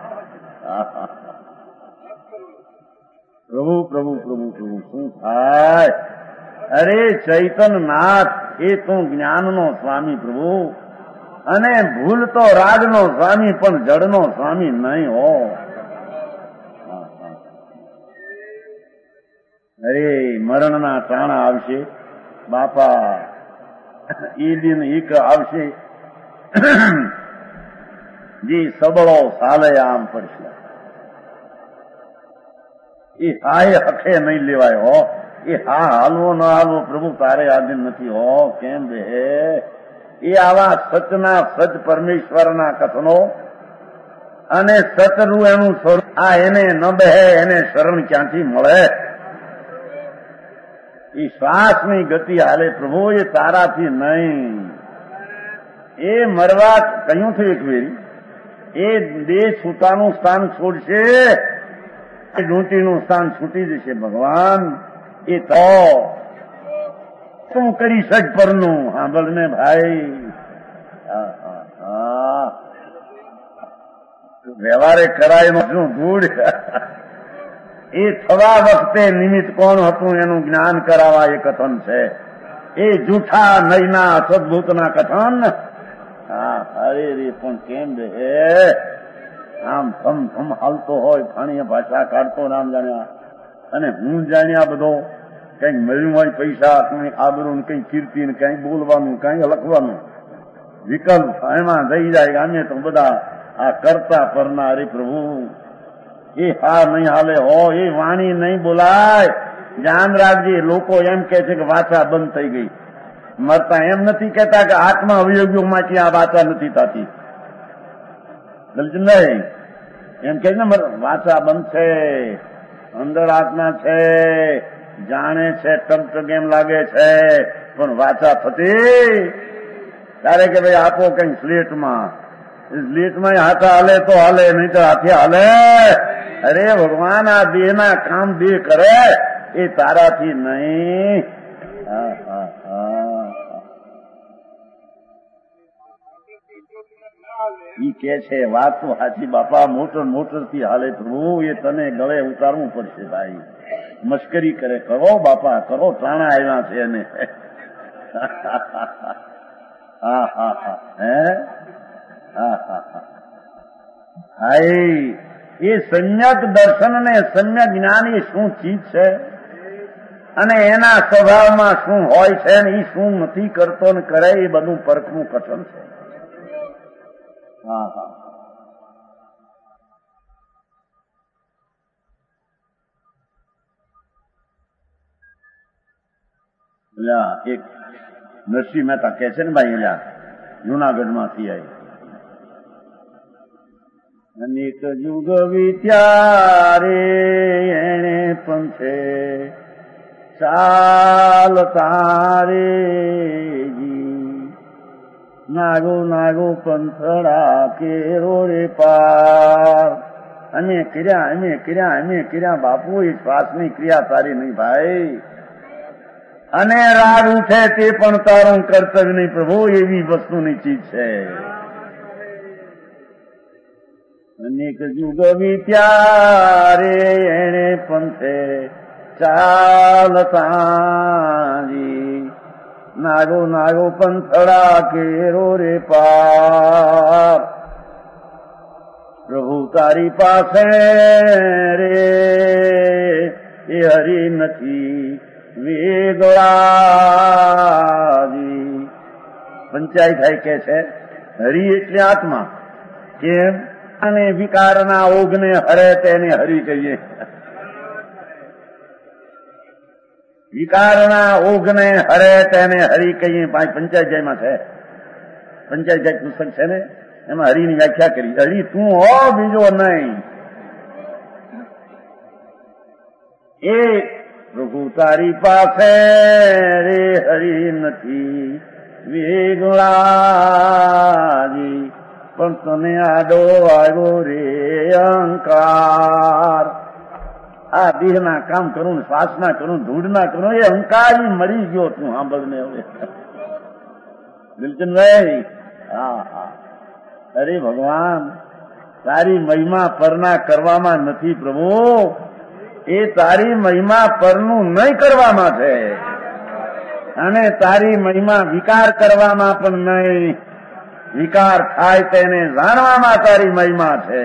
પ્રભુ પ્રભુ પ્રભુ પ્રભુ શું થાય? અરે ચૈતનનાથ, એ તું જ્ઞાનનો સ્વામી પ્રભુ, અને ભૂલ તો રાગનો સ્વામી પણ જડનો સ્વામી નહીં હો. અરે મરણના ટાણા આવશે બાપા, એ દિન એક આવશે જે સબળો સાલે આમ પડશે. એ હાય હખે નહીં લેવાય હો. એ હા હાલવો ન હાલવો પ્રભુ તારે આધીન નથી હો. કેમ બે એ આવા સચના સચ પરમેશ્વરના કથનો અને સચરું એનું સ્વરૂપ, આ એને ન બેહે એને શરણ ક્યાંથી મળે? એ શ્વાસની ગતિ હાલે પ્રભુ, એ તારાથી નહીં. એ મરવા કહ્યું થયું એક વેરી, એ દેહ છૂટાનું સ્થાન છોડશે, એ ડૂંટીનું સ્થાન છૂટી જશે ભગવાન. એ તો શું કરી શક પરનું સાંભળ ને ભાઈ. વ્યવહારે કરાય શું ધૂળ. એ થવા વખતે નિમિત્ત કોણ હતું એનું જ્ઞાન કરાવવા એ કથન છે. એ જૂઠા નયના અસદભૂતના કથન. હા અરે રે પણ કેમ બે આમ થમ થમ હાલતો હોય, ખાણીએ ભાષા કાઢતો નામ જાણ્યા અને હું જાણ્યા બધો. કઈક મળ્યું હોય પૈસા, કઈ આબરૂ, કઈ કીર્તિ, કઈ બોલવાનું, કઈ લખવાનું વિકલ્પ એમાં થઈ જાય. અમે તો બધા આ કરતા પરના. અરે પ્રભુ, એ હા નહીં હાલે હો. એ વાણી નહીં બોલાય. ધ્યાન રાખજે. લોકો એમ કે છે કે વાચા બંધ થઈ ગઈ. મરતા એમ નથી કહેતા કે આત્મા અવયવોમાંથી આ વાચા નથી થતી. દલચંદભાઈ એમ કે ને વાચા બંધ છે, અંદર આત્મા છે, જાણે છે, ટક એમ લાગે છે, પણ વાચા થતી. ત્યારે કે ભાઈ આપો કઈ સ્લેટમાં, સ્લેટમાં હાથા હાલે તો હાલે, નહીં તો હાથે હાલે. અરે ભગવાન, આ દેહના કામ દેહ કરે, એ તારાથી નહીં. હા હા હા ઈ કે છે વાત તો સાચી બાપા. મોટર મોટર થી હાલે પ્રભુ, એ તને ગળે ઉતારવું પડશે ભાઈ. મશ્કરી કરે કરો બાપા, કરો. ટાણા આવ્યા છે એને. હા હા હા હે હા હા હા હાય. એ સમ્યક દર્શન ને સમ્યક જ્ઞાન એ શું ચીજ છે અને એના સ્વભાવમાં શું હોય છે ને એ શું નથી કરતો ને કરે, એ બધું પરખનું કથન છે. હા હા એક નરસિંહ મહેતા કે છે ને ભાઈ, એલા જુનાગઢ માંથી આવી. અનેક યુગ વિચારે એને પંથે ચાલ તારે જી, નાગો નાગો પંથડા કેરો રે પાર. અમે કર્યા અમે કર્યા અમે કર્યા બાપુ, એ શ્વાસની ક્રિયા તારી નહીં ભાઈ. અને રાગ ઉઠે તે પણ તારું કર્તવ્ય નહીં પ્રભુ, એવી વસ્તુની ચીજ છે. અનેક યુગ વિચારે એને પંથે ચાલતાજી, નાગો નાગો પંથડા કેરો રે પાર. પ્રભુ તારી પાસે રે એ હરી નથી વેગળાજી. પંચાયત થાય કે છે હરી એટલે આત્મા. કેમ? અને વિકારના ઓઘને હરે તેને હરી કહીએ. વિકારના ઓઘને હરે તેને હરી કહીએ. પાંચ પંચાયત જયમાં છે, પંચાયત જય પુસ્તક છે ને, એમાં હરિની વ્યાખ્યા કરી. હરી તું હો, બીજો નહીં. એ પ્રભુ તારી પાસે રે હરી નથી વેગળાજી, પણ તને આડો આવ્યો રે અહંકાર. આ દેહના કામ કરું, શ્વાસના કરું, ધૂળના કરું, એ અહંકાર મરી ગયો. તું સાંભળને હવે દિલચંદભાઈ. હા હા, અરે ભગવાન, તારી મહિમા પરના કરવામાં નથી પ્રભુ, એ તારી મહિમા પરનું નહીં કરવામાં છે. અને તારી મહિમા વિકાર કરવામાં પણ નહીં, વિકાર થાય તેને જાણવામાં તારી મહિમા છે.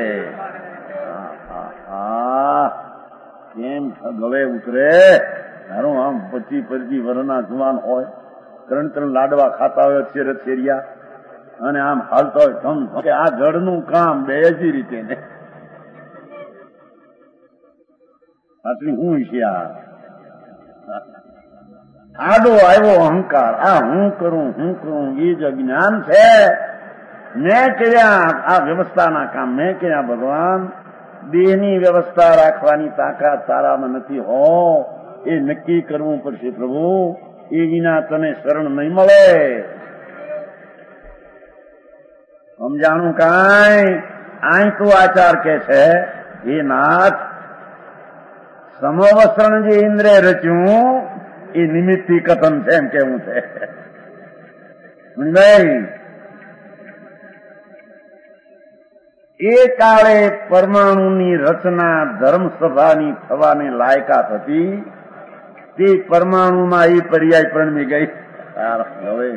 કેમ ગળે ઉતરે? તારું આમ પચી પચી વર્ષના જુવાન હોય, ત્રણ ત્રણ લાડવા ખાતા હોય શેર શેરિયા, અને આમ હાલતો હોય ધમ કે આ જળનું કામ બે જ રીતે ને. આટલી હું છે આ આડો આવ્યો અહંકાર. આ હું કરું હું કરું એ જ અજ્ઞાન છે. મેં કર્યા આ વ્યવસ્થાના કામ, મેં કર્યા ભગવાન. દેહની વ્યવસ્થા રાખવાની તાકાત તારામાં નથી હો, એ નક્કી કરવું પડશે પ્રભુ. એ વિના તને શરણ નહીં મળે. સમજાણું કાંઈ? આય તું આચાર કે છે, હે નાથ, સમવસ્ત્રણ જે ઇન્દ્રે રચ્યું એ નિમિત્તથી કથન છે એમ કેવું છે. નહીં, એ કાળે પરમાણુની રચના ધર્મસભાની થવાની લાયકાત હતી. તે પરમાણુમાં એ પર્યાય પરણમી ગઈ. હવે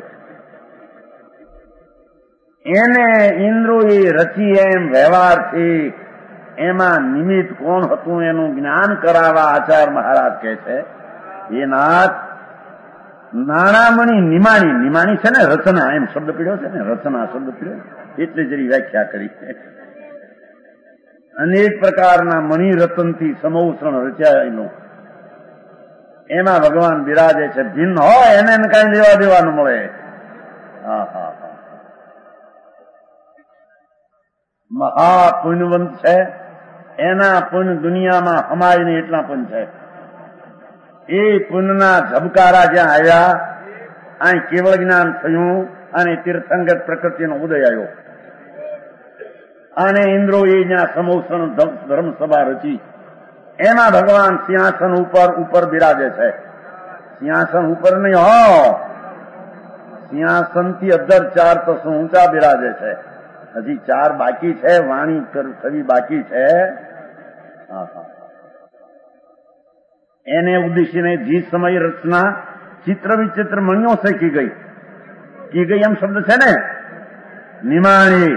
એને ઇન્દ્રોએ રચી એમ વ્યવહારથી એમાં નિમિત્ત કોણ હતું એનું જ્ઞાન કરાવવા આચાર્ય મહારાજ કહે છે, એ નાથ, નાણામણી નિમાણી, નિમાણી છે ને રચના, એમ શબ્દ પીડ્યો છે ને, રચના શબ્દ પીડ્યો એટલે જરી વ્યાખ્યા કરી. અનેક પ્રકારના મણિ રતનથી સમૌષણ રચાયેલું, એમાં ભગવાન બિરાજે છે. ભિન્ન હોય એને કઈ લેવા દેવાનું મળે. હા હા હા, મહાપુણ્યવંત છે. એના પુણ્ય દુનિયામાં હમાયને એટલા પુણ્ય છે. એ પુણ્યના ઝબકારા જ્યાં આવ્યા, અહીં કેવળ જ્ઞાન થયું અને તીર્થંગત પ્રકૃતિનો ઉદય આવ્યો. અને ઇન્દ્રો એ જ્યાં સમૌષણ ધર્મસભા રચી, એમાં ભગવાન સિંહાસન ઉપર ઉપર બિરાજે છે. સિંહાસન ઉપર નહીં હો, સિંહાસન થી અધર ચાર તો ઊંચા બિરાજે છે. હજી ચાર બાકી છે, વાણી થવી બાકી છે. એને ઉદ્દેશીને જી સમય રચના ચિત્ર વિચિત્ર મણિયો છે કી ગઈ, કી ગઈ એમ શબ્દ છે ને, નિમાણી.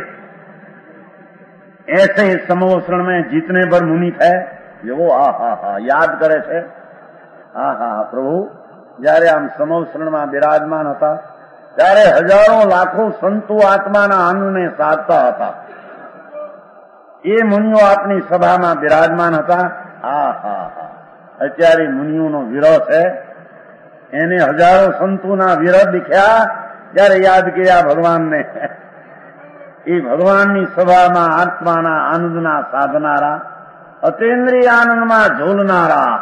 ऐसे समवस्रण में जितने भर मुनि थे, वो हा हा हा याद करे છે. હા હા પ્રભુ, જયારે આમ સમવસ્રણમાં બિરાજમાન હતા ત્યારે હજારો લાખો સંતો આત્માના આનંદને સાધતા હતા. એ મુનિઓ આપની સભામાં બિરાજમાન હતા. હા હા હા, અત્યારે મુનિઓનો વિરહ છે, એને હજારો સંતોના વિરહ દીખ્યા ત્યારે યાદ કર્યા ભગવાનને. એ ભગવાનની સભામાં આત્માના આનંદના સાધનારા, અતેન્દ્રિય આનંદમાં ઝોલનારા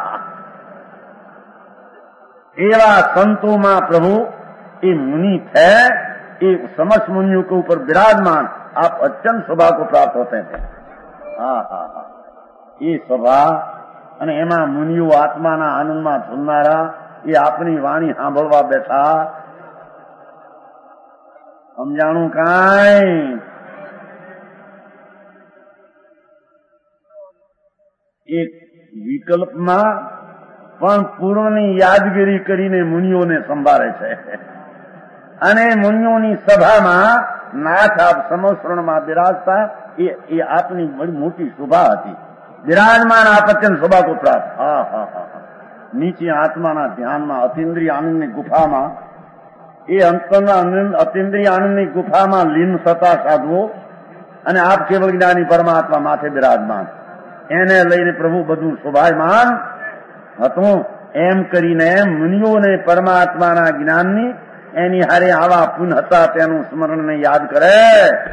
એવા સંતોમાં પ્રભુ એ मुनि थे. ये समस्त मुनियों के ऊपर विराजमान आप अत्यंत सभा को प्राप्त होते थे. હા હા હા, એ સભા અને એમાં મુનિઓ આત્માના આનંદમાં ઝૂલનારા એ આપણી વાણી સાંભળવા બેઠા. સમજાણું કાંઈ? એક વિકલ્પમાં પણ પૂર્વની યાદગીરી કરીને મુનિઓને સંભાળે છે. અને મુનિઓની સભામાં નાથ આપ સમસ્રણમાં બિરાજતા એ એ આપની બડી મોટી શોભા હતી. બિરાજમાન આપ અત્યંત શોભા કો પ્રાપ્ત. હા હા હા નીચે આત્માના ધ્યાનમાં અતિન્દ્રિય આનંદની ગુફામાં એ અંતરના અતિન્દ્રિય આનંદની ગુફામાં લીન થતા સાધવો અને આપ કેવળ જ્ઞાની પરમાત્મા માથે બિરાજમાન, એને લઈને પ્રભુ બધું શોભાયમાન હતું. એમ કરીને મુનિઓને પરમાત્માના જ્ઞાનની એની હારે આવા પુન હતા તેનું સ્મરણને યાદ કરે.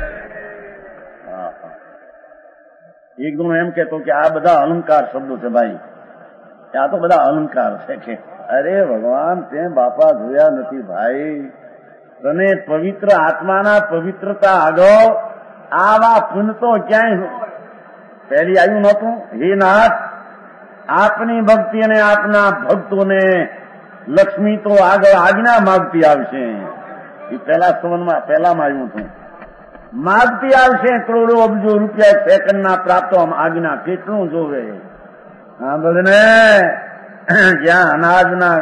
એક દુનો એમ કેતો કે આ બધા અલંકાર શબ્દો છે ભાઈ, આ તો બધા અલંકાર છે. કે અરે ભગવાન તે બાપા જોયા નથી ભાઈ, તને પવિત્ર આત્માના પવિત્રતા આગળ આવા પુન તો ક્યાંય પહેલી આવ્યું નહોતું. હે નાથ, આપની ભક્તિ અને આપના ભક્તોને લક્ષ્મી તો આગળ આજ્ઞા માગતી આવશે. એ પહેલા સ્તવનમાં પહેલામાં આવ્યું હતું. માગતી આવશે કરોડો અબજો રૂપિયા સેકન્ડના પ્રાપ્ત આજ્ઞા કેટલું જોવે. હા બોલે ને, જ્યાં અનાજના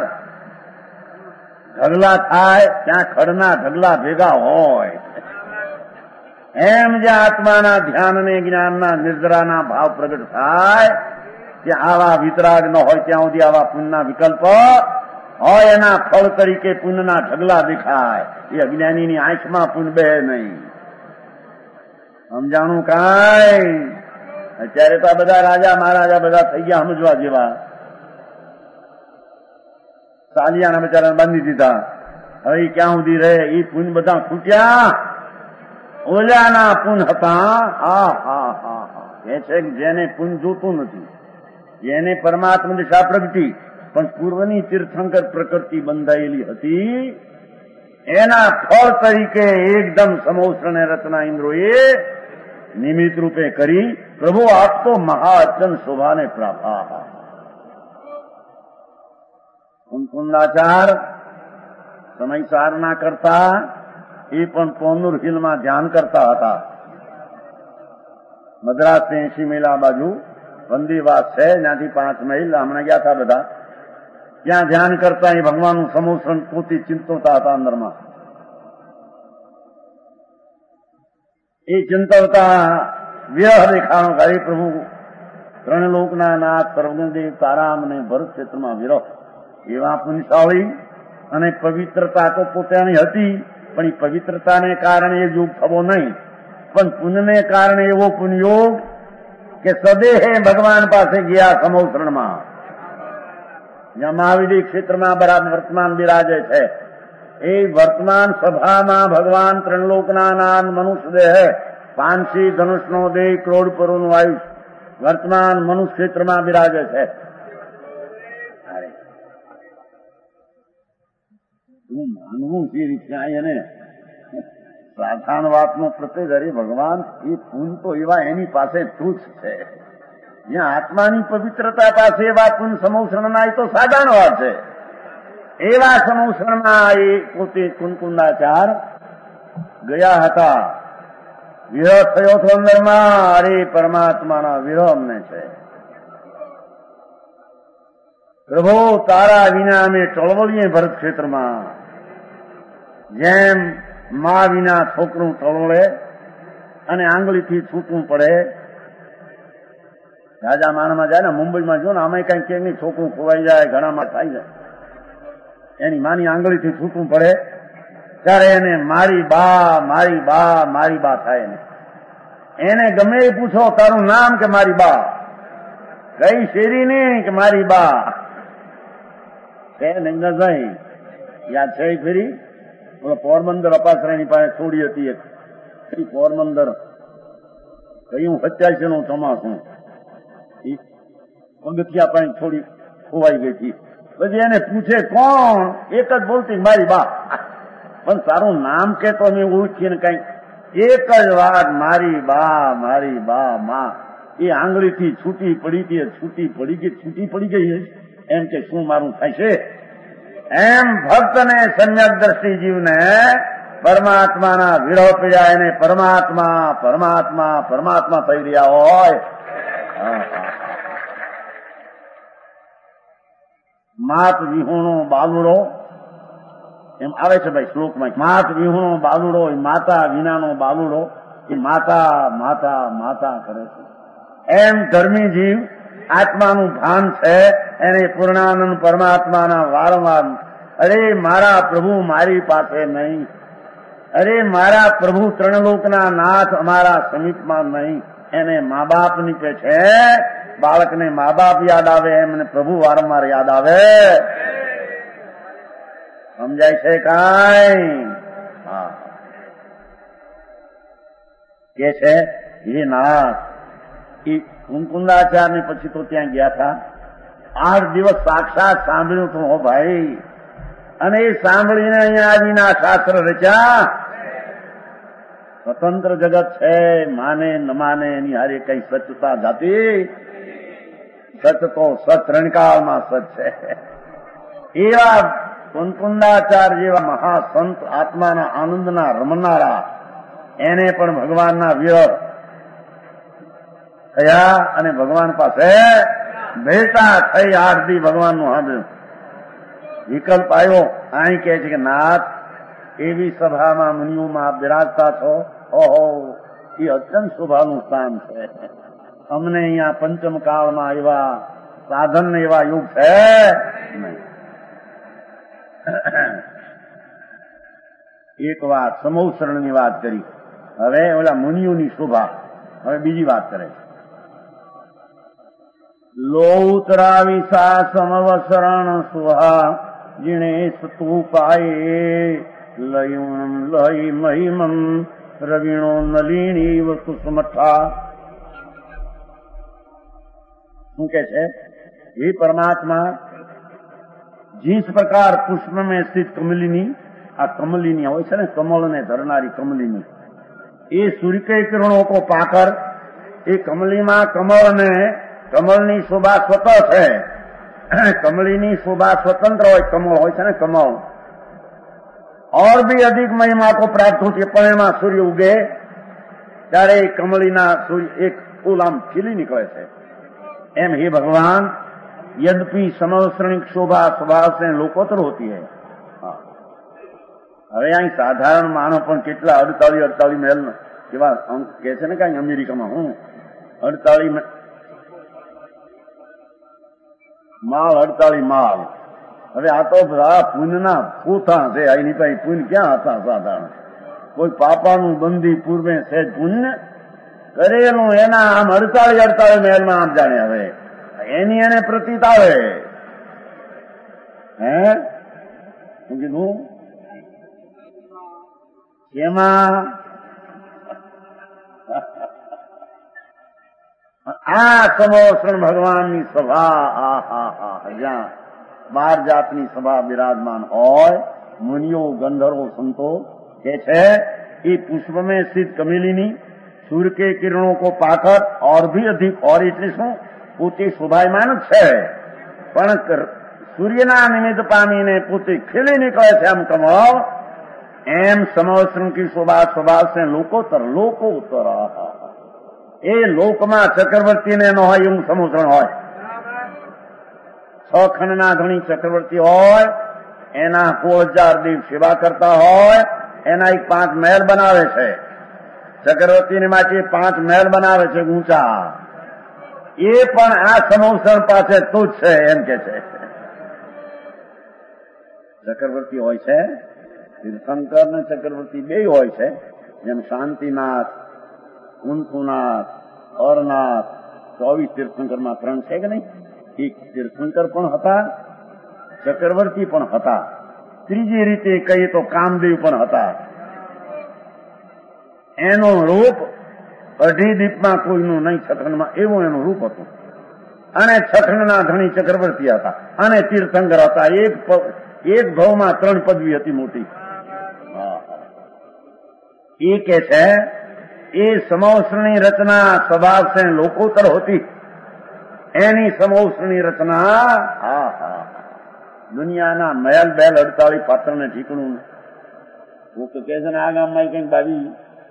ઢગલા થાય ત્યાં ખડના ઢગલા ભેગા હોય. એમ જ્યાં આત્માના ધ્યાન અને જ્ઞાનના નિર્જરાના ભાવ પ્રગટ થાય ત્યાં આવા વિતરાગ ન હોય ત્યાં સુધી આવા પુણ્યના વિકલ્પ હોય એના ફળ તરીકે પુણ્યના ઢગલા દેખાય. એ અજ્ઞાનીની આંખમાં પુણ્ય બે નહીં. સમજાણું કાંઈ? અત્યારે તો આ બધા રાજા મહારાજા બધા થઈ ગયા સમજવા જેવા. સાલિયાના બચારાને બાંધી દીધા. હવે ક્યાં સુધી રહે? એ પુણ્ય બધા ખૂટ્યા. ઓલાના પુન હતા. હા હા હા હા એ છે કે જેને પુન જોતું નથી, જેને પરમાત્મા દિશા પ્રગટી પણ પૂર્વની તીર્થંકર પ્રકૃતિ બંધાયેલી હતી, એના ફળ તરીકે એકદમ સમોસરણે રચના ઇન્દ્રોએ નિમિત્ત રૂપે કરી. પ્રભુ આપ તો મહાઅચન શોભાને પ્રાપ્ત. કુંકુંદાચાર સમય સારના કરતા એ પણ પોનુર હિલમાં ધ્યાન કરતા હતા. મદ્રાસ એસી મહિલ આ બાજુ વંદીવાસ છે, ત્યાંથી પાંચ મહિલ હમણાં ગયા હતા બધા. ત્યાં ધ્યાન કરતા એ ભગવાનનું સમોસણ પોતી ચિંતવતા હતા અંદરમાં. એ ચિંતવતા વિરહ દેખાણો હરે પ્રભુ ત્રણ લોકના નાથ સર્વદેવ તારામ અને ભરત ક્ષેત્રમાં વિરહ. એવા પુણ્યશાળી અને પવિત્રતા તો પોતાની હતી, પણ એ પવિત્રતાને કારણે એ યોગ થવો નહીં, પણ પુણ્યને કારણે એવો પુણ્યોગ કે સદેહે ભગવાન પાસે ગયા સમોસરણમાં. જ્યાં મહાવિધિ ક્ષેત્રમાં બરાબર વર્તમાન બિરાજે છે, એ વર્તમાન સભામાં ભગવાન ત્રણલોકના નાથ મનુષ્ય દેહ પાંચી ધનુષનો દેહ કરોડ પરોનું આયુષ વર્તમાન મનુષ્ય ક્ષેત્રમાં બિરાજે છે. હું માનવું એ રીતે એને સાધારણ વાતનો પ્રત્યેક હરે ભગવાન એ પુન તો એવા એની પાસે તુચ્છ છે. જ્યાં આત્માની પવિત્રતા પાસે એવા પુન સમોસરણના એ તો સાધારણ વાત છે. એવા સમોસરણમાં એ પોતે કુંકુંદાચાર ગયા હતા. વિરહ થયો હતો અંદરમાં. અરે પરમાત્માના વિરહ અમને છે. પ્રભુ તારા વિના અમે ટળવળીએ ભરત ક્ષેત્રમાં. જેમ મા વિના છોકરું ટળવળે અને આંગળીથી છૂટવું પડે. રાજા માણમાં જાય ને, મુંબઈમાં જો ને અમે કઈ કે નહીં, છોકરું ખોવાઈ જાય, ઘણામાં થાય જાય, એની માની આંગળીથી છૂટવું પડે ત્યારે એને મારી બા મારી બા મારી બા થાય ને. એને ગમે એ પૂછો તારું નામ કે મારી બા, કઈ શેરી નહીં કે મારી બા કે નંદાભાઈ યાદ છે ફેરી પોરબંદર અપાસરાની પાસે છોડી હતી એક પોરબંદર કયું સત્યાસી નું ચોમાસું પગથિયા પાણી છોડી ખોવાઈ ગઈ હતી. પછી એને પૂછે કોણ, એક જ બોલતી મારી બા, પણ તારું નામ કે તો અમે ઓળખીને કઈ એક જ વાત મારી બા મારી બા માં. એ આંગળીથી છૂટી પડી ગઈ, છૂટી પડી ગઈ છૂટી પડી ગઈ એમ કે શું મારું થાય છે? એમ ભક્તને સમ્યક દ્રષ્ટિ જીવને પરમાત્માના વિરહ પીડા એને પરમાત્મા પરમાત્મા પરમાત્મા થઈ રહ્યા હોય. માત વિહુણો બાલુડો એમ આવે છે ભાઈ શ્લોકમાં. માત વિહુણો બાલુડો એ માતા વિનાનો બાલુડો એ માતા માતા માતા કરે છે. એમ ધર્મી જીવ આત્માનું ભાન છે એને પૂર્ણાનંદ પરમાત્માના વારંવાર અરે મારા પ્રભુ મારી પાસે નહીં, અરે મારા પ્રભુ ત્રણલોકના નાથ અમારા સમીપમાં નહીં, એને મા બાપ નીચે છે. બાળકને મા બાપ યાદ આવે એમને પ્રભુ વારંવાર યાદ આવે. સમજાય છે કાંઈ? હા કે છે એ નાથ એ મુકુંદાચાર્ય ને પછી તો ત્યાં ગયા હતા. આઠ દિવસ સાક્ષાત સાંભળ્યું હતું હો ભાઈ. અને એ સાંભળીને અહીંયા આવીને આ શાસ્ત્ર રચ્યા. સ્વતંત્ર જગત છે, માને ન માને એની હારે કઈ સચતા જાતી. સચ તો સચ રણકાળમાં સચ છે. એવા કુંકુંદાચાર્ય જેવા મહાસંત આત્માના આનંદના રમનારા એને પણ ભગવાનના વિરહ થયા અને ભગવાન પાસે ભેટા થઈ. આઠ દી ભગવાનનું સાંભળ્યું. વિકલ્પ આવ્યો. અહીં કહે છે કે નાથ એવી સભામાં મુનિઓમાં આપ બિરાજતા છો, ઓહો એ અત્યંત શોભાનું સ્થાન છે. અમને અહીંયા પંચમ કાળમાં એવા સાધન એવા યુગ છે નહીં. એક વાત સમૌસરણની વાત કરી. હવે ઓલા મુનિઓની શોભા. હવે બીજી વાત કરે છે. લોતરા વિસા સમવસરણ સુહા જીણે સ્તુપાયે લયુણમ લય મહિમમ રવિણો નલિની વસ્તુ સમઠા. શું કે છે? ये परमात्मा जिस प्रकार पुष्प में स्थित कमलिनी आ कमलिनी હોય છે ને કમળ ને ધરનારી કમલિની એ સૂર્ય કે કિરણો કો પાકર એ કમલીમાં કમળ ને કમળની શોભા સ્વતઃ છે. કમળીની શોભા સ્વતંત્ર હોય. કમળ હોય છે ને કમળ और भी अधिक महिमा को प्राप्त होती है. પણ એમાં સૂર્ય ઉગે ત્યારે કમળીના સૂર્ય એક ફૂલ આમ ખીલી નીકળે છે. एम हे भगवान यद्यपि समवसरणिक शोभा स्वभाव से लोकोत्तर होती है. હવે અહીં સાધારણ માનો પણ કેટલા અડતાલીસ અડતાલીસ મહેલ કેવા કે છે ને કઈ અમેરિકામાં હું અડતાલીસ માલ અડતાલીસ માલ. હવે આ તો બધા પુણ્યના પૂથા છે. અહીંની પાસે પુણ્ય ક્યાં હતા સાધારણ? કોઈ પાપાનું બંધી પૂર્વે સહેજ પુણ્ય કરેલું એના આમ અડતાલીસ અડતાલીસ મહેલમાં આમ જાણે. હવે એની એને પ્રતીત આવે. હે શું કીધું? એમાં આ સમોસરણ ભગવાનની સભા આ હા હા જ્યાં બાર જાતની સભા બિરાજમાન હોય. મુનિઓ ગંધર્વો સંતો કે છે એ પુષ્પ में स्थित कमिलिनी सूर्य के किरणों को पाकर और भी अधिक और એટલે શું પોતે શોભાયમાન જ છે પણ સૂર્યના નિમિત્ત પામીને પોતે ખીલી નીકળે છે આમ કમળ. એમ સમવસરણ की शोभा स्वभाव से लोकोत्तर लोकोत्तर એ લોકમાં ચક્રવર્તીને ન હોય એવું સમવસરણ હોય. છ ખંડના ધણી ચક્રવર્તી હોય એના સોળ હજાર દેવ સેવા કરતા હોય એના એક પાંચ મહેલ બનાવે છે. ચક્રવર્તીને માટે પાંચ મહેલ બનાવે છે ઊંચા. એ પણ આ સમવસરણ પાસે તુજ છે એમ કે છે. ચક્રવર્તી હોય છે તીર્થંકર ને ચક્રવર્તી બે હોય છે. જેમ શાંતિનાથ કુંથુનાથ અરનાથ ચોવીસ તીર્થંકરમાં ત્રણ છે કે નહીં? એક તીર્થંકર પણ હતા, ચક્રવર્તી પણ હતા. ત્રીજી રીતે કહીએ તો કામદેવ પણ હતા. એનું રૂપ અઢી દીપમાં કોઈનું નહીં છખંડમાં એવું એનું રૂપ હતું. અને છખંડના ધણી ચક્રવર્તી હતા અને તીર્થંકર હતા. એક એક ભાવમાં ત્રણ પદવી હતી મોટી. એ કે છે એ સમવસરણી રચના સ્વભાવ સે લોકોત્તર હોતી. એની સમવસરણી રચના હા હા દુનિયાના મહેલ બેલ અડતાળી પાત્રને ઠીકણું. હું તો કે છે ને આ ગામમાં કઈક બાવી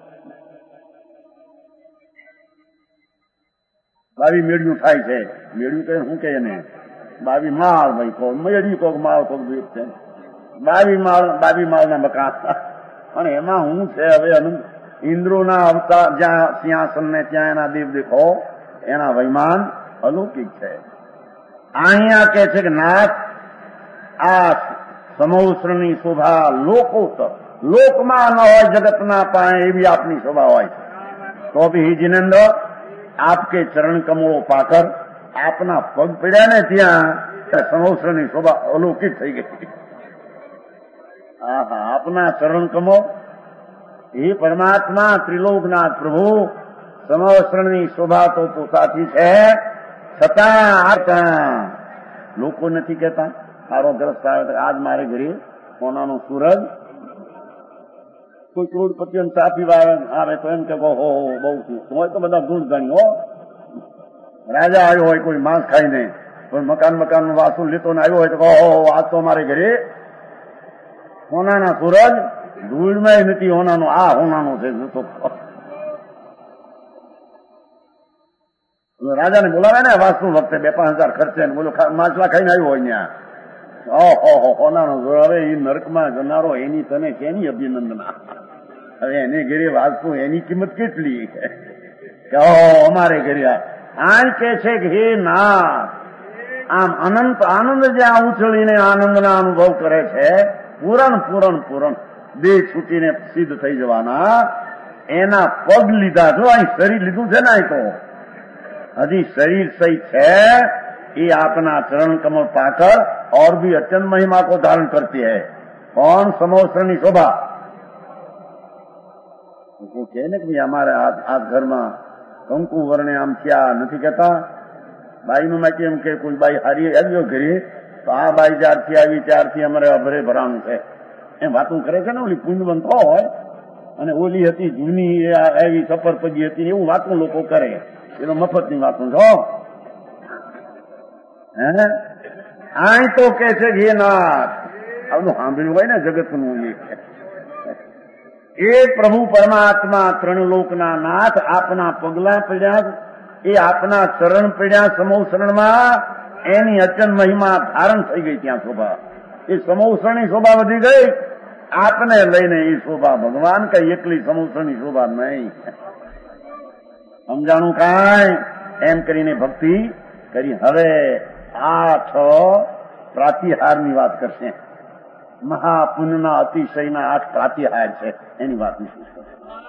બાવી મેળ્યું થાય છે. મેળ્યું કે શું કે એને બાવી માળ ભાઈ કહો, મેળ્યું કોક માળ કોક ભેટ છે. બાવી માળ બાવી માળના મકાન. અને એમાં હું છે હવે ઇન્દ્રોના અવતાર જ્યાં સિંહાસન ને ત્યાં એના દેવ દેખો એના વૈમાન અલૌકિક છે. અહીંયા કે છે કે નાથ આ સમોસરની શોભા લોકોત્તર લોકમાં ન હોય, જગતના પાએ એવી આપની શોભા હોય. તો બી જીનેન્દ્ર આપકે ચરણ કમળો પાકર આપના પગ પડ્યા ને ત્યાં સમોસરની શોભા અલૌકિક થઈ ગઈ. હા હા, આપના ચરણ કમળ એ પરમાત્મા ત્રિલોકનાથ પ્રભુ સમોસરની શોભા તો પોતાથી છે, છતાં લોકો નથી કહેતા. સારો ગ્રસ્ત આવે આજ મારે ઘરે સોનાનો સૂરજ, કોઈ કરોડપતિઓ ચા પીવા આવે તો એમ કે હો બહુ હોય તો બધા ગુણ ગણી હો. રાજા આવ્યો હોય કોઈ માંસ ખાઈને, કોઈ મકાન મકાન વાસુ લેતો ને આવ્યો હોય તો હો આજ તો મારે ઘરે સોનાના સૂરજ, ધૂળમાં નથી હોનાનો, આ હોનાનો છે. રાજાને બોલાવે ને વાસ્તુ વખતે બે પાંચ હજાર ખર્ચે ને બોલો માછલા ખાઈને આવ્યો હોય ત્યાં ઓહો હોનાનો સૂરજ. હવે એ નરકમાં જનારો એની તને કેની અભિનંદના. હવે એને ઘરે વાસ્તુ એની કિંમત કેટલી કે અમારે ઘરે આ કે છે કે હે નાથ આમ અનંત આનંદ જ્યાં ઉછળીને આનંદના અનુભવ કરે છે, પૂરણ પૂરણ પૂરણ દેહ છૂટીને સિદ્ધ થઈ જવાના એના પગ લીધા. જો અહીં શરીર લીધું છે ને, અહીં તો હજી शरीर सही है. ये अपना चरण कमल पाकर और भी अत्यंत महिमा को धारण करती है. कौन समोसरनी शोभा કહે ને કે ભાઈ અમારે આ ઘરમાં કંકુ વર્ણે આમ થયા નથી કહેતા. બાઈનું માં કેમ કે કોઈ બાઈ હારી આવ્યો ઘરે તો આ બાઈ જ્યારથી આવી ત્યારથી અમારે અભરે ભરાનું છે એમ વાતું કરે છે ને. ઓલી પુંજવંત હોય અને ઓલી હતી જૂની એવી સફર પગી હતી એવું વાતું લોકો કરે. એનો મફત ની વાતું છો. હે આ તો કે છે કે નાથ આનું સાંભળ્યું હોય ને જગતનું એ પ્રભુ પરમાત્મા ત્રણ લોકના નાથ આપના પગલા પડ્યા, એ આપના ચરણ પડ્યા સમોસરણમાં, એની અચન મહિમા ધારણ થઈ ગઈ ત્યાં શોભા. એ સમોસરણી શોભા વધી ગઈ આપને લઈને. એ શોભા ભગવાન કઈ એકલી સમોસરણી શોભા નહીં. સમજાણું કાંઈ એમ કરીને ભક્તિ કરી. હવે આ છ પ્રાતિહારની વાત કરશે. મહાપુન્યના અતિશયના આઠ પ્રાતિહાર છે એની વાત વિશે.